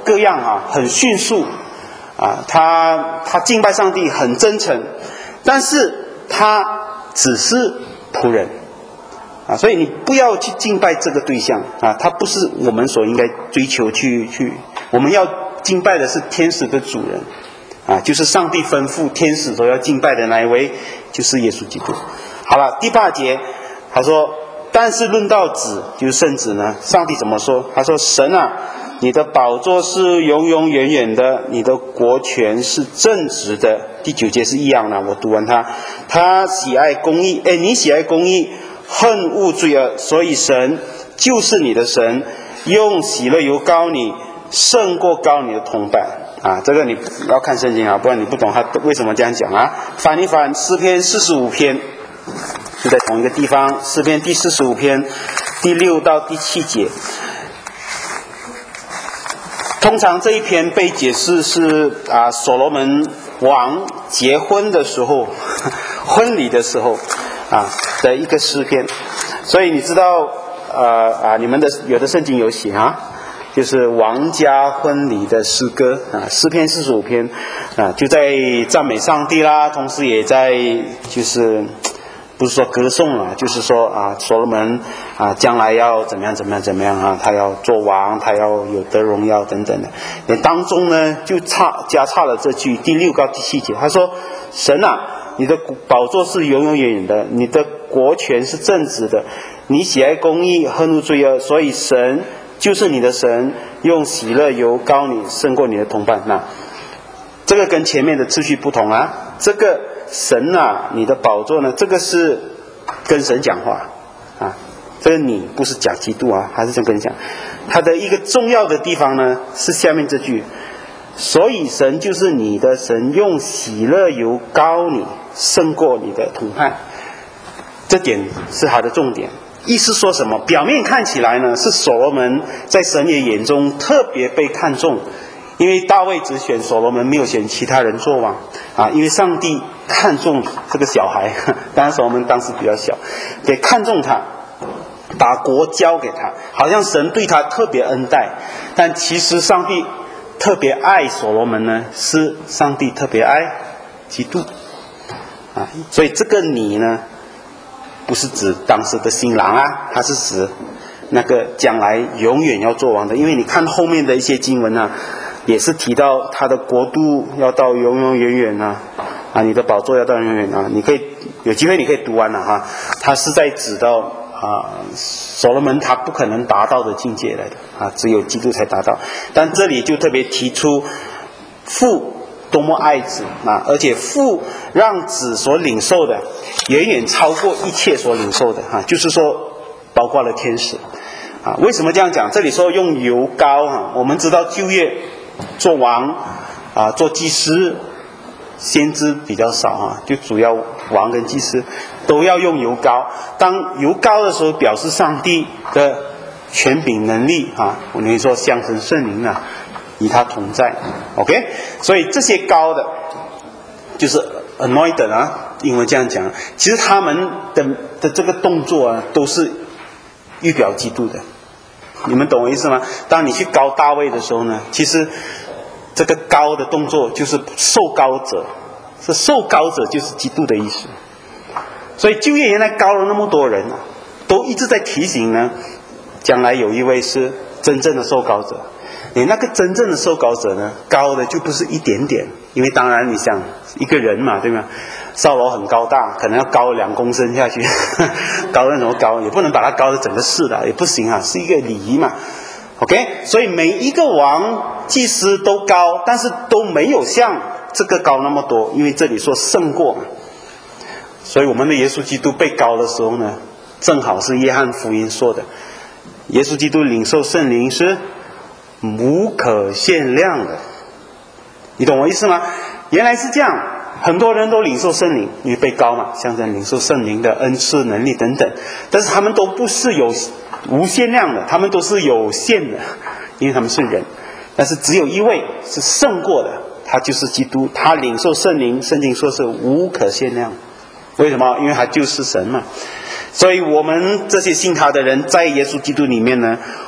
各样啊，很迅速啊，他他敬拜上帝很真诚，但是他只是仆人啊，所以你不要去敬拜这个对象啊，他不是我们所应该追求去去，我们要敬拜的是天使的主人啊，就是上帝吩咐天使都要敬拜的那一位，就是耶稣基督。好了，第八节他说，但是论到子，就是圣子呢，上帝怎么说？他说，神啊，你的宝座是永永远远的，你的国权是正直的。第九节是一样的，我读完它，他喜爱公义，哎，你喜爱公义，恨恶罪恶，所以神就是你的神，用喜乐油膏你，胜过膏你的同伴啊。这个你要看圣经啊，不然你不懂他为什么这样讲啊。翻一翻诗篇四十五篇，就在同一个地方，诗篇第四十五篇第六到第七节。通常这一篇被解释是啊，所罗门王结婚的时候，婚礼的时候啊的一个诗篇。所以你知道呃啊，你们的有的圣经有写啊，就是王家婚礼的诗歌啊，诗篇四十五篇啊，就在赞美上帝啦，同时也在就是不是说歌颂了，就是说啊，所罗门啊，将来要怎么样怎么样怎么样啊，他要做王，他要有得荣耀等等的。那当中呢，就差加差了这句第六到第七节，他说：“神啊，你的宝座是永永远远的，你的国权是正直的，你喜爱公义，恨恶罪恶，所以神就是你的神，用喜乐油膏你，胜过你的同伴。”那这个跟前面的次序不同啊，这个。神啊，你的宝座呢？这个是跟神讲话啊，这个你不是讲基督啊，还是这样跟你讲。它的一个重要的地方呢，是下面这句：所以神就是你的神，用喜乐油膏你，胜过你的同伴。这点是它的重点。意思说什么？表面看起来呢，是所罗门在神的眼中特别被看重。因为大卫只选所罗门，没有选其他人做王啊！因为上帝看重这个小孩，当然所罗门当时比较小，也看重他，把国交给他，好像神对他特别恩待。但其实上帝特别爱所罗门呢，是上帝特别爱基督啊！所以这个你呢，不是指当时的新郎啊，它是指那个将来永远要做王的。因为你看后面的一些经文啊。也是提到他的国度要到永永远远啊，啊，你的宝座要到永远啊，你可以有机会你可以读完了哈，他是在指到啊，所罗门他不可能达到的境界来的啊，只有基督才达到。但这里就特别提出父多么爱子啊，而且父让子所领受的远远超过一切所领受的啊，就是说包括了天使啊。为什么这样讲？这里说用油膏啊，我们知道旧约做王啊，做祭司，先知比较少啊，就主要王跟祭司都要用油膏。当油膏的时候，表示上帝的权柄能力啊，我们说象征圣灵啊，与他同在。OK， 所以这些膏的，就是 anointed 啊，英文这样讲，其实他们的的这个动作啊，都是预表基督的。你们懂我意思吗？当你去膏大卫的时候呢，其实这个膏的动作就是受膏者，是受膏者就是基督的意思。所以旧约原来膏了那么多人啊，都一直在提醒呢，将来有一位是真正的受膏者。你那个真正的受膏者呢，高的就不是一点点，因为当然你想一个人嘛，对吗？扫罗很高大，可能要高两公升下去，高那种高，也不能把它高的整个是的，也不行啊，是一个礼仪嘛。OK， 所以每一个王祭司都高，但是都没有像这个高那么多，因为这里说胜过嘛。所以我们的耶稣基督被高的时候呢，正好是约翰福音说的，耶稣基督领受圣灵是无可限量的。你懂我意思吗？原来是这样。很多人都领受圣灵，因为被膏嘛，象征领受圣灵的恩赐、能力等等，但是他们都不是有无限量的，他们都是有限的，因为他们是人。但是只有一位是胜过的，他就是基督，他领受圣灵，圣经说是无可限量。为什么？因为他就是神嘛。所以我们这些信他的人，在耶稣基督里面呢，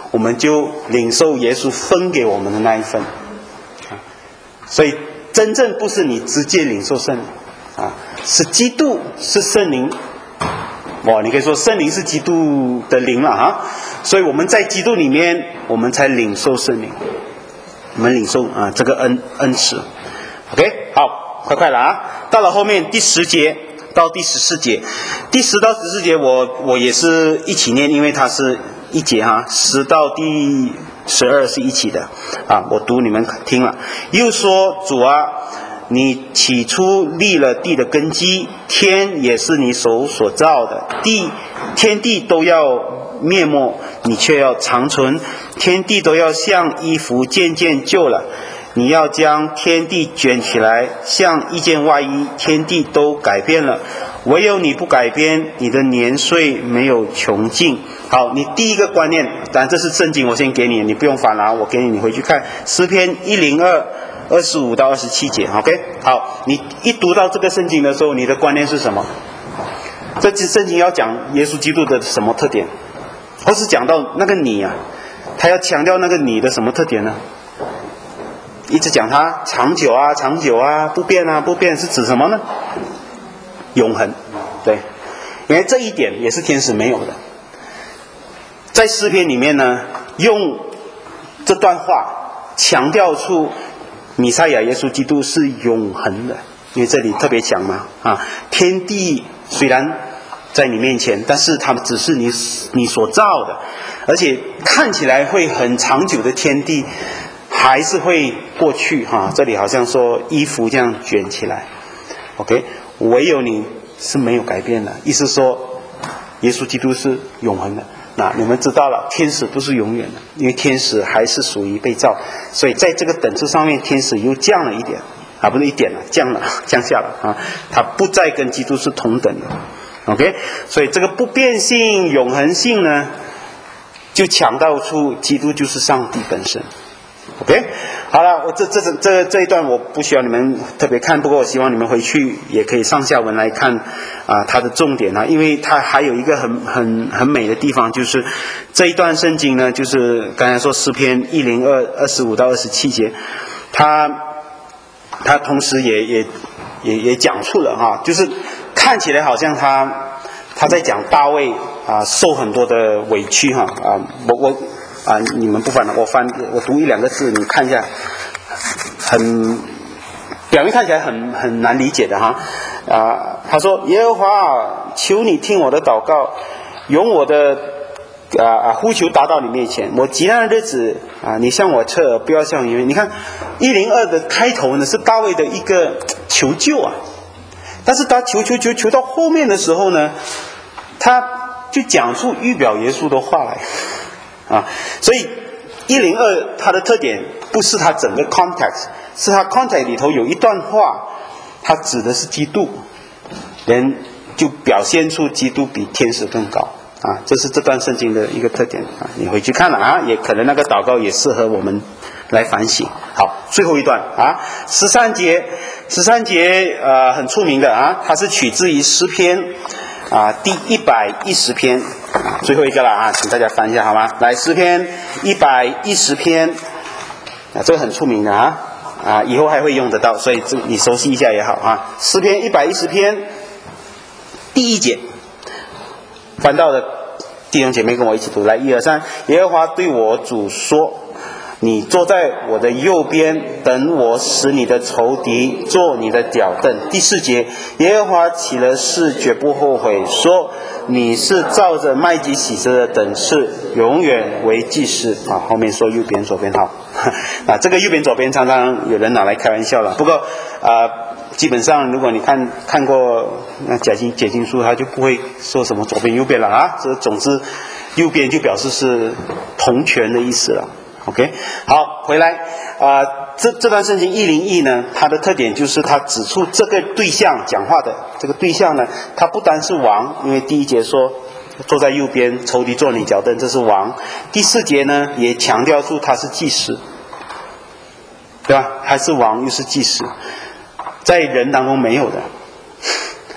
我们就领受耶稣分给我们的那一份。所以真正不是你直接领受圣灵啊，是基督是圣灵。哇，你可以说圣灵是基督的灵了啊。所以我们在基督里面，我们才领受圣灵，我们领受啊这个恩恩赐。OK， 好，快快了啊！到了后面第十节到第十四节，第十到十四节我我也是一起念，因为它是一节哈、啊，十到第十二是一起的啊，我读你们听了。又说主啊，你起初立了地的根基，天也是你手所造的，地天地都要灭没，你却要长存，天地都要像衣服渐渐旧了，你要将天地卷起来，像一件外衣，天地都改变了，唯有你不改变，你的年岁没有穷尽。好，你第一个观念，当然这是圣经，我先给你，你不用烦恼，我给你，你回去看诗篇一零二二十五到二十七节 ，OK？ 好，你一读到这个圣经的时候，你的观念是什么？这圣经要讲耶稣基督的什么特点？或是讲到那个你啊，他要强调那个你的什么特点呢？一直讲他长久啊，长久啊，不变啊，不变是指什么呢？永恒，对，因为这一点也是天使没有的。在诗篇里面呢，用这段话强调出弥赛亚耶稣基督是永恒的，因为这里特别讲嘛，啊，天地虽然在你面前，但是它们只是你你所造的，而且看起来会很长久的天地，还是会过去哈、啊。这里好像说衣服这样卷起来 ，OK， 唯有你是没有改变的，意思说耶稣基督是永恒的。那你们知道了，天使不是永远的，因为天使还是属于被造，所以在这个等次上面，天使又降了一点啊，不是一点了，降了，降下了啊，它不再跟基督是同等的 ，OK， 所以这个不变性、永恒性呢，就强调出基督就是上帝本身。OK， 好了，我这这这这这一段我不需要你们特别看，不过我希望你们回去也可以上下文来看啊，它的重点啊，因为它还有一个很很很美的地方，就是这一段圣经呢，就是刚才说诗篇一零二二十五到二十七节，它它同时也也也也讲出了哈、啊，就是看起来好像他他在讲大卫啊受很多的委屈哈 啊, 啊，我我。啊，你们不烦了，我翻我读一两个字，你看一下，很表面看起来很很难理解的哈。啊，他说：“耶和华，求你听我的祷告，用我的啊啊呼求达到你面前。我极难的日子啊，你向我侧耳，不要向我移。你看一零二的开头呢是大卫的一个求救啊，但是他求求求求到后面的时候呢，他就讲出预表耶稣的话来。”啊，所以一零二它的特点不是它整个 context， 是它 context 里头有一段话，它指的是基督，人就表现出基督比天使更高啊，这是这段圣经的一个特点啊。你回去看了啊，也可能那个祷告也适合我们来反省。好，最后一段啊，十三节，十三节呃很出名的啊，它是取自于诗篇啊第一百一十篇。最后一个了啊，请大家翻一下好吗？来，诗篇一百一十篇啊，这个很出名的啊啊，以后还会用得到，所以这你熟悉一下也好啊。诗篇一百一十篇第一节，翻到的弟兄姐妹跟我一起读，来，一二三，耶和华对我主说：“你坐在我的右边，等我使你的仇敌做你的脚凳。”第四节，耶和华起了誓，绝不后悔，说：“你是照着麦基洗德的等次，永远为祭司。”啊，后面说右边左边好，啊，这个右边左边常常有人拿来开玩笑了。不过啊，基本上如果你看看过那解经解经书，他就不会说什么左边右边了啊。这总之，右边就表示是同权的意思了。OK， 好，回来啊、呃，这这段圣经一零一呢，它的特点就是它指出这个对象讲话的这个对象呢，它不单是王，因为第一节说坐在右边，仇敌坐你脚凳，这是王。第四节呢，也强调出他是祭司，对吧？还是王又是祭司，在人当中没有的。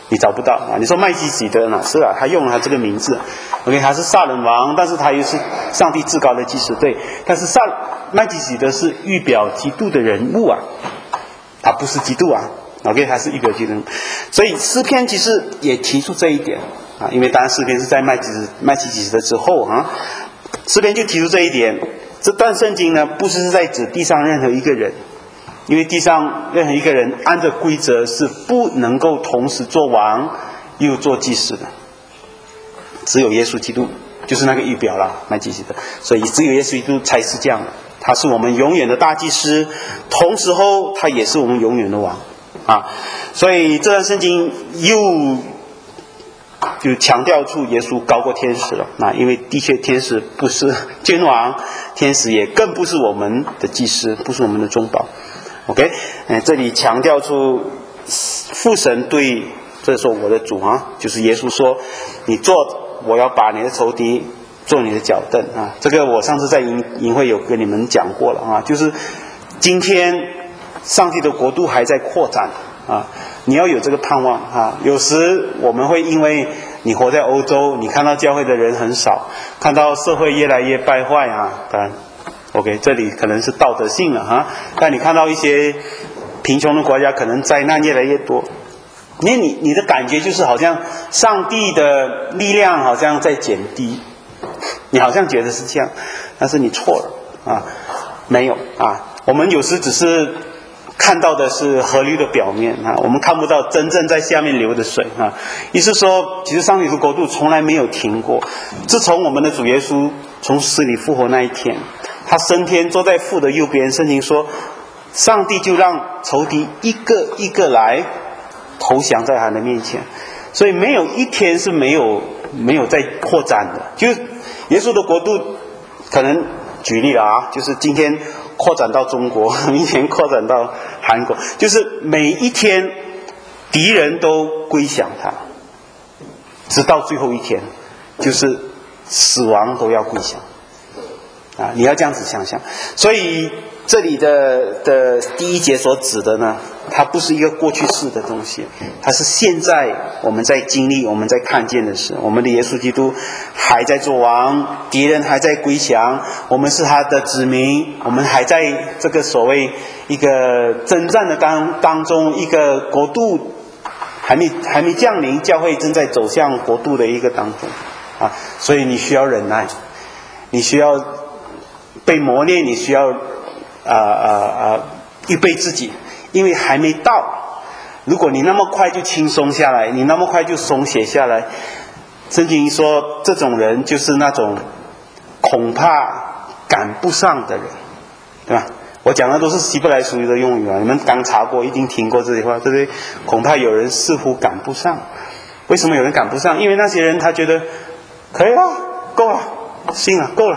你找不到啊。你说麦基洗德呢？是啊，他用了他这个名字 ，OK， 他是撒冷王，但是他又是上帝至高的祭司，对。但是撒麦基洗德是预表基督的人物啊，他不是基督啊 ，OK， 他是预表基督。所以诗篇其实也提出这一点啊，因为当然诗篇是在麦基麦基洗德之后啊，诗篇就提出这一点。这段圣经呢，不是在指地上任何一个人。因为地上任何一个人按着规则是不能够同时做王又做祭司的，只有耶稣基督就是那个预表了，麦基洗德。所以只有耶稣基督才是这样的，他是我们永远的大祭司，同时候他也是我们永远的王啊。所以这段圣经又就强调出耶稣高过天使了啊，因为的确天使不是君王，天使也更不是我们的祭司，不是我们的中保。OK， 呃，这里强调出父神对这说我的主啊，就是耶稣说，你坐，我要把你的仇敌做你的脚凳啊。这个我上次在营营会有跟你们讲过了啊，就是今天上帝的国度还在扩展啊，你要有这个盼望啊。有时我们会因为你活在欧洲，你看到教会的人很少，看到社会越来越败坏啊，当然。OK， 这里可能是道德性了哈，但你看到一些贫穷的国家，可能灾难越来越多，因为你你的感觉就是好像上帝的力量好像在减低，你好像觉得是这样，但是你错了啊，没有啊，我们有时只是看到的是河流的表面啊，我们看不到真正在下面流的水啊。意思说，其实上帝的国度从来没有停过，自从我们的主耶稣从死里复活那一天。他升天坐在父的右边，圣经说上帝就让仇敌一个一个来投降在他的面前，所以没有一天是没有没有在扩展的。就是耶稣的国度可能举例了啊，就是今天扩展到中国，明天扩展到韩国，就是每一天敌人都归降他，直到最后一天就是死亡都要归降啊，你要这样子想想。所以这里的的第一节所指的呢，它不是一个过去式的东西，它是现在我们在经历、我们在看见的事。我们的耶稣基督还在做王，敌人还在归降，我们是他的子民，我们还在这个所谓一个征战的当当中，一个国度还没还没降临，教会正在走向国度的一个当中啊，所以你需要忍耐，你需要被磨练，你需要啊啊啊预备自己，因为还没到。如果你那么快就轻松下来，你那么快就松懈下来，圣经说这种人就是那种恐怕赶不上的人，对吧？我讲的都是希伯来书的用语啊，你们刚查过，一定听过这句话，对不对？恐怕有人似乎赶不上。为什么有人赶不上？因为那些人他觉得可以了，够了，行了，够了。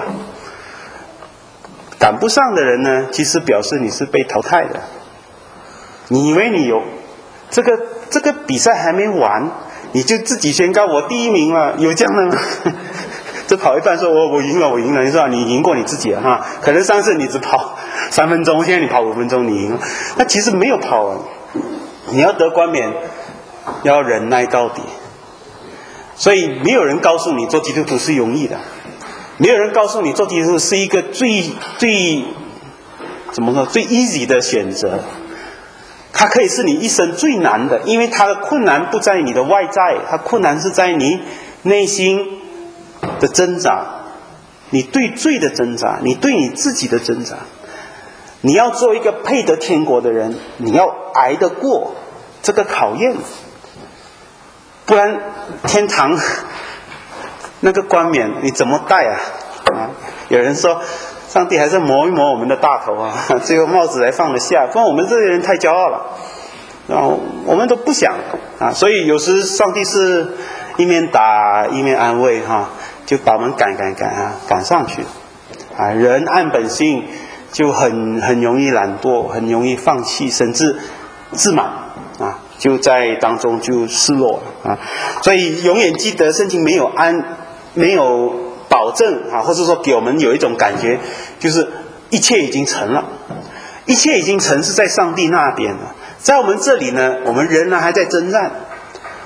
赶不上的人呢，其实表示你是被淘汰的。你以为你有这个这个比赛还没完，你就自己宣告我第一名了，有这样的吗？这跑一半说我我赢了我赢了，你知道你赢过你自己了哈。可能上次你只跑三分钟，现在你跑五分钟你赢了，那其实没有跑完。你要得冠冕，要忍耐到底。所以没有人告诉你做基督徒是容易的。没有人告诉你做基督徒是一个最最怎么说最 easy 的选择，它可以是你一生最难的，因为它的困难不在你的外在，它困难是在你内心的挣扎，你对罪的挣扎，你对你自己的挣扎。你要做一个配得天国的人，你要挨得过这个考验，不然天堂那个冠冕你怎么戴啊？啊，有人说上帝还是磨一磨我们的大头啊，最后帽子才放得下，不然我们这些人太骄傲了，然后我们都不想啊，所以有时上帝是一面打一面安慰哈、啊，就把我们赶赶赶啊赶上去啊，人按本性就很很容易懒惰，很容易放弃，甚至自满啊。就在当中就失落了啊，所以永远记得圣经没有安没有保证啊，或者说给我们有一种感觉，就是一切已经成了，一切已经成是在上帝那边了，在我们这里呢，我们仍然还在征战，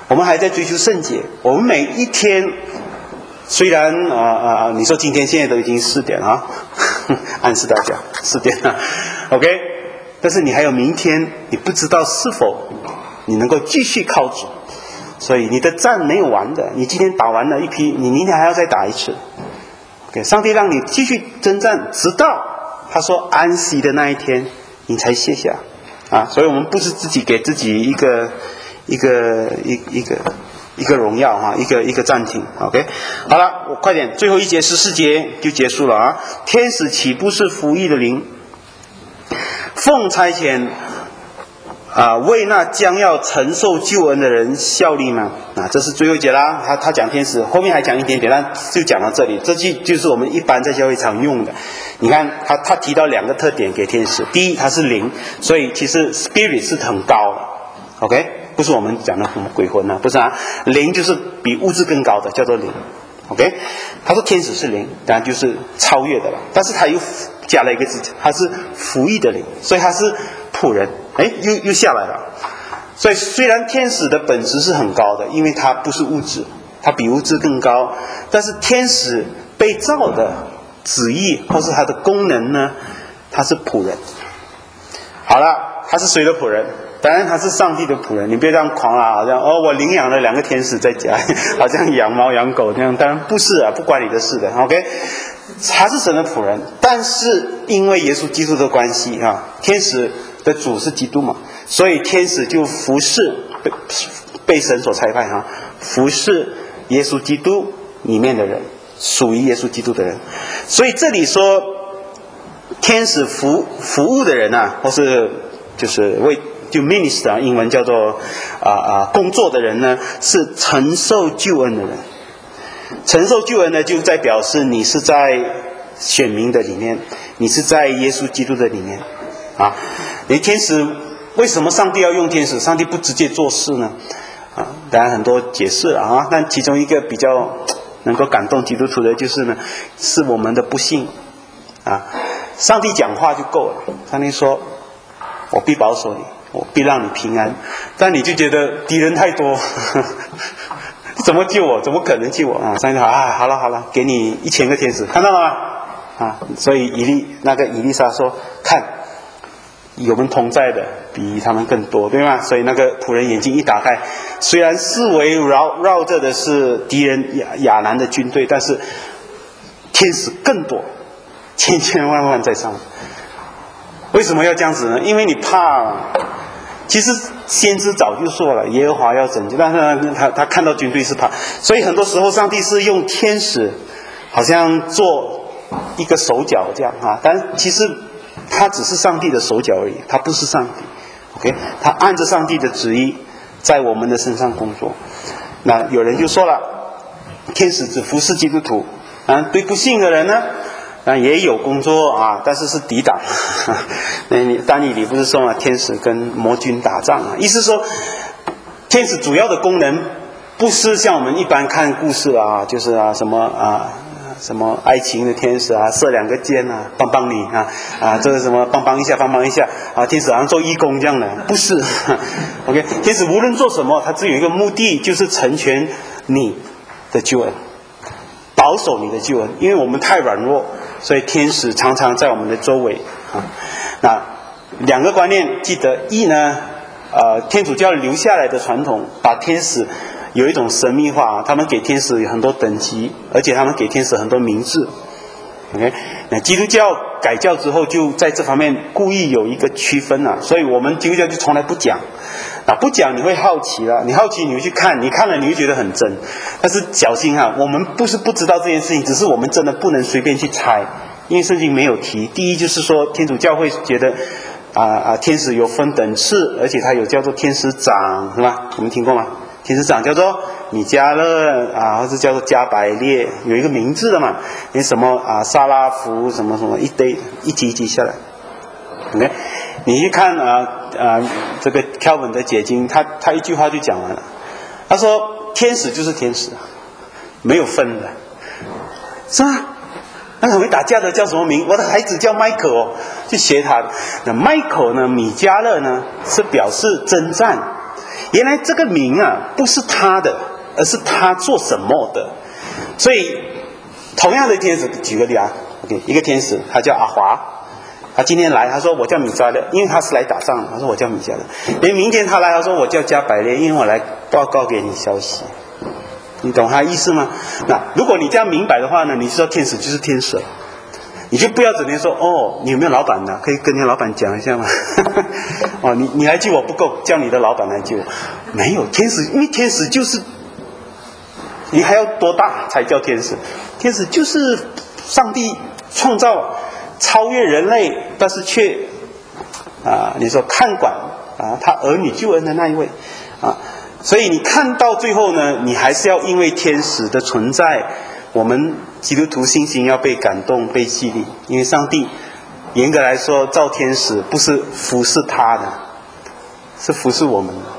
我们还在追求圣洁。我们每一天，虽然啊啊、呃呃，你说今天现在都已经四点了啊，暗示大家四点了 ，OK。但是你还有明天，你不知道是否你能够继续靠主，所以你的战没有完的。你今天打完了一批，你明天还要再打一次。OK， 上帝让你继续征战，直到他说安息的那一天，你才卸下啊。所以我们不是自己给自己一个一个一一个一个荣耀哈、啊，一个一个暂停。OK， 好了，我快点，最后一节十四节就结束了啊。天使岂不是服役的灵？奉差遣啊、呃，为那将要承受救恩的人效力吗？啊，这是最后一节啦。他他讲天使，后面还讲一点点，但就讲到这里。这句就是我们一般在教会常用的。你看，他他提到两个特点给天使：第一，它是灵，所以其实 spirit 是很高的 ，OK， 不是我们讲的什么鬼魂啊，不是啊，灵就是比物质更高的，叫做灵 ，OK。他说天使是灵，当然就是超越的了，但是他又加了一个字，他是服役的灵，所以他是仆人，哎，又又下来了。所以虽然天使的本质是很高的，因为它不是物质，它比物质更高，但是天使被造的旨意或是它的功能呢，它是仆人。好了，他是谁的仆人？当然他是上帝的仆人。你别这样狂啊，好像哦，我领养了两个天使在家，好像养猫养狗这样。当然不是啊，不关你的事的。OK， 他是神的仆人，但是因为耶稣基督的关系啊，天使的主是基督嘛，所以天使就服侍被被神所差派哈、啊，服侍耶稣基督里面的人，属于耶稣基督的人。所以这里说天使服服务的人啊，或是就是为就 minister 啊，英文叫做啊啊工作的人呢，是承受救恩的人。承受救恩呢，就在表示你是在选民的里面，你是在耶稣基督的里面啊。连天使为什么上帝要用天使？上帝不直接做事呢？啊，当然很多解释了啊，但其中一个比较能够感动基督徒的就是呢，是我们的不幸啊。上帝讲话就够了，上帝说：“我必保守你，我必让你平安。”但你就觉得敌人太多，呵呵怎么救我？怎么可能救我啊？上帝说：“啊，好了好了，给你一千个天使，看到了吗？”啊，所以以利那个以利沙说：“看，我们同在的比他们更多，对吗？”所以那个仆人眼睛一打开，虽然四围绕绕着的是敌人亚亚兰的军队，但是天使更多，千千万万在上。为什么要这样子呢？因为你怕。其实先知早就说了，耶和华要拯救，但是呢，他他看到军队是怕，所以很多时候上帝是用天使，好像做一个手脚这样啊，但其实他只是上帝的手脚而已，他不是上帝。OK， 他按着上帝的旨意在我们的身上工作。那有人就说了，天使只服侍基督徒啊，对不信的人呢？那也有工作啊，但是是抵挡。那你但以理不是说嘛，天使跟魔军打仗啊，意思说，天使主要的功能不是像我们一般看故事啊，就是啊什么啊什么爱情的天使啊，射两个箭啊，帮帮你啊啊，这个什么帮帮一下，帮帮一下啊，天使好像做义工这样的，不是。OK， 天使无论做什么，它只有一个目的，就是成全你的救恩，保守你的救恩，因为我们太软弱。所以天使常常在我们的周围啊。那两个观念记得，一呢，呃，天主教留下来的传统，把天使有一种神秘化，他们给天使有很多等级，而且他们给天使很多名字。OK， 那基督教改教之后，就在这方面故意有一个区分啊，所以我们基督教就从来不讲。那不讲你会好奇了，你好奇你会去看，你看了你会觉得很真，但是小心哈、啊，我们不是不知道这件事情，只是我们真的不能随便去猜，因为圣经没有提。第一就是说，天主教会觉得啊啊，天使有分等次，而且它有叫做天使长，是吧？我们听过吗？天使长叫做米迦勒啊，或者叫做加百列，有一个名字的嘛。那什么啊，萨拉弗什么什么一堆一级一级下来。OK， 你去看啊啊这个 Calvin 的解经，他他一句话就讲完了。他说天使就是天使，没有分的，是吧？那很会打架的叫什么名？我的孩子叫 Michael 哦，就学他的。那 Michael 呢，米迦勒呢，是表示征战。 原来这个名啊不是他的，而是他做什么的。所以同样的天使，举个例啊 ，OK， 一个天使他叫阿华，他今天来，他说我叫米迦勒，因为他是来打仗的，他说我叫米迦勒。连明天他来，他说我叫加百列，因为我来报告给你消息。你懂他意思吗？那如果你这样明白的话呢，你知道天使就是天使了，你就不要整天说哦，你有没有老板呢？可以跟你老板讲一下吗？哦，你你来救我不够，叫你的老板来救我。没有天使，因为天使就是，你还要多大才叫天使？天使就是上帝创造超越人类，但是却啊，你说看管啊他儿女救恩的那一位啊。所以你看到最后呢，你还是要因为天使的存在，我们基督徒信心要被感动、被激励。因为上帝严格来说造天使不是服侍他的，是服侍我们的。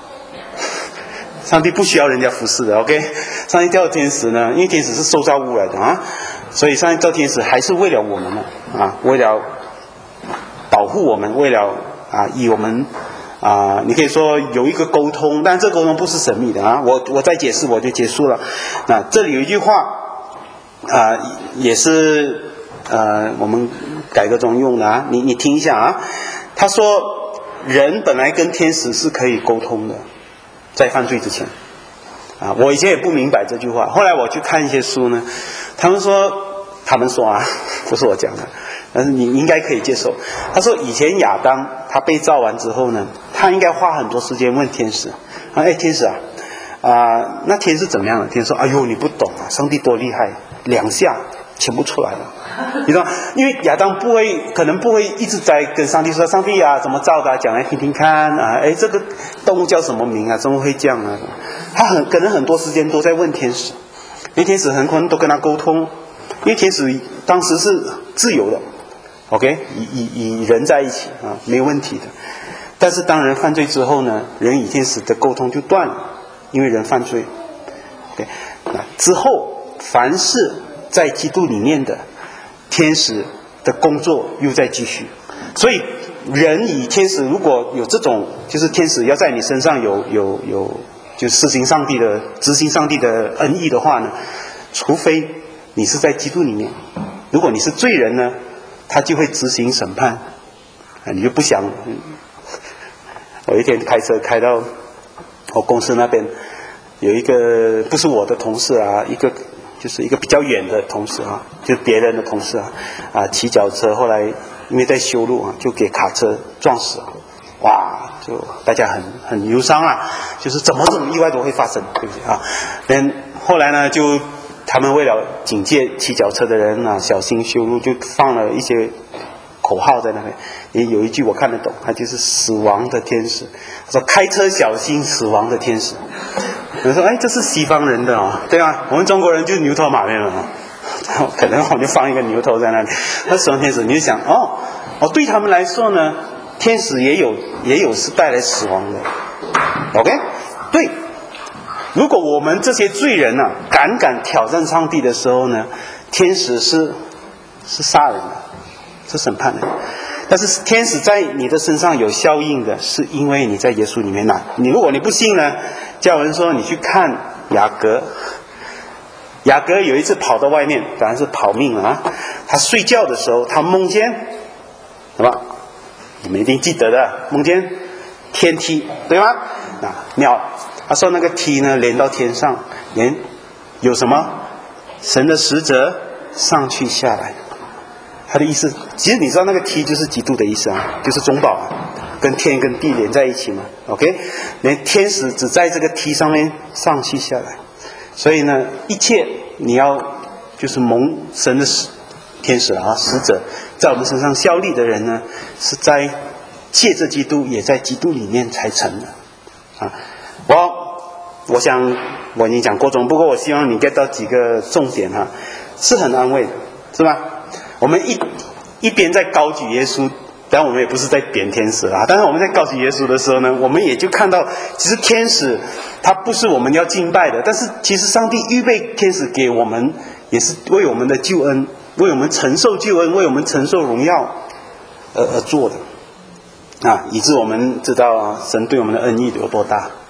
上帝不需要人家服侍的 ，OK？ 上帝造天使呢，因为天使是受造物来的啊，所以上帝造天使还是为了我们呢啊，为了保护我们，为了啊以我们。啊，你可以说有一个沟通，但这沟通不是神秘的啊。我我再解释我就结束了。那这里有一句话，啊，也是呃我们改革中用的啊。你你听一下啊，他说人本来跟天使是可以沟通的，在犯罪之前啊。我以前也不明白这句话，后来我去看一些书呢，他们说他们说啊，不是我讲的。但是你应该可以接受。他说以前亚当他被造完之后呢，他应该花很多时间问天使，啊，哎天使啊，啊、呃、那天是怎么样的？天使说，哎呦你不懂啊，上帝多厉害，两下全部出来了，你知道？因为亚当不会，可能不会一直在跟上帝说，上帝啊怎么造的、啊，讲来听听看啊，哎这个动物叫什么名啊？怎么会这样啊？他很可能很多时间都在问天使，因为天使很可能都跟他沟通，因为天使当时是自由的。OK， 以以以人在一起啊，没有问题的。但是当人犯罪之后呢，人与天使的沟通就断了，因为人犯罪。OK， 那之后凡是在基督里面的天使的工作又在继续。所以人与天使如果有这种，就是天使要在你身上有有有，就施行上帝的执行上帝的恩义的话呢，除非你是在基督里面。如果你是罪人呢，他就会执行审判，啊，你就不想。我一天开车开到我公司那边，有一个不是我的同事啊，一个就是一个比较远的同事啊，就是别人的同事啊，啊，骑脚车，后来因为在修路啊，就给卡车撞死了，哇，就大家很很忧伤啊，就是怎么这种意外都会发生，对不对啊？但后来呢，就。他们为了警戒骑脚车的人啊，小心修路，就放了一些口号在那边。也有一句我看得懂，他就是死亡的天使。他说开车小心死亡的天使。我说哎，这是西方人的哦，对吧？我们中国人就牛头马面了哦，可能我就放一个牛头在那里。那死亡天使，你就想哦哦，对他们来说呢，天使也有也有是带来死亡的。OK， 对。如果我们这些罪人啊敢敢挑战上帝的时候呢，天使是是杀人的，是审判的。但是天使在你的身上有效应的，是因为你在耶稣里面呐。你如果你不信呢，教人说你去看雅各，雅各有一次跑到外面，当然是跑命了啊。他睡觉的时候，他梦见什么？你们一定记得的，梦见天梯，对吗？那鸟。他说那个梯呢连到天上，连有什么神的使者上去下来。他的意思，其实你知道那个梯就是基督的意思啊，就是中保啊，跟天跟地连在一起嘛。OK， 连天使只在这个梯上面上去下来。所以呢，一切你要就是蒙神的使天使啊使者在我们身上效力的人呢，是在借着基督，也在基督里面才成的啊。我我想我已经讲过种，不过我希望你 get 到几个重点哈，是很安慰的，是吧？我们一一边在高举耶稣，当然我们也不是在贬天使啊，但是我们在高举耶稣的时候呢，我们也就看到，其实天使他不是我们要敬拜的，但是其实上帝预备天使给我们，也是为我们的救恩，为我们承受救恩，为我们承受荣耀而而做的啊，以致我们知道啊，神对我们的恩义有多大。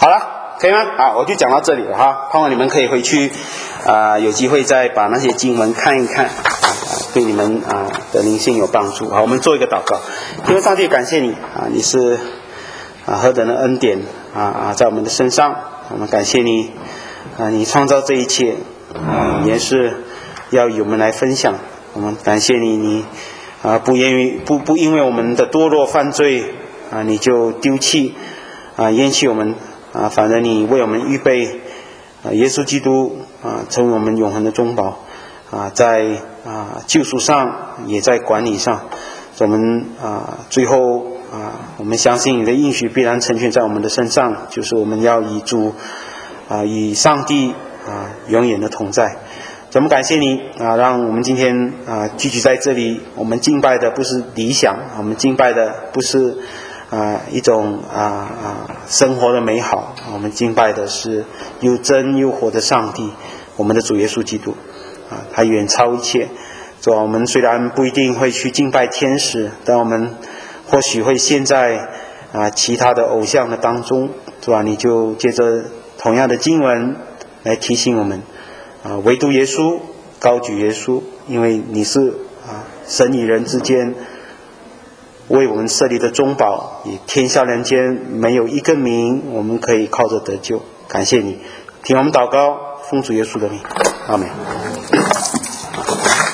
好了，可以吗？啊，我就讲到这里了哈，盼望你们可以回去啊、呃，有机会再把那些经文看一看，啊，对你们啊的灵性有帮助。好，我们做一个祷告。因为上帝感谢你啊，你是啊何等的恩典啊啊在我们的身上，我们感谢你啊，你创造这一切啊，也是要与我们来分享。我们感谢你，你啊不因为不不因为我们的堕落犯罪啊，你就丢弃啊厌弃我们啊，反正你为我们预备啊耶稣基督啊成为我们永恒的中保啊，在啊救赎上也在管理上，我们啊最后啊我们相信你的应许必然成全在我们的身上，就是我们要以主啊与上帝啊永远的同在。我们感谢你啊，让我们今天啊聚集在这里。我们敬拜的不是理想，我们敬拜的不是啊一种啊啊生活的美好，我们敬拜的是又真又活的上帝，我们的主耶稣基督啊，他远超一切。主啊，我们虽然不一定会去敬拜天使，但我们或许会陷在啊其他的偶像的当中。主啊，你就借着同样的经文来提醒我们。啊，唯独耶稣，高举耶稣，因为你是啊神与人之间为我们设立的中保，以天下人间没有一个名我们可以靠着得救。感谢你，听我们祷告，奉主耶稣的名，阿们。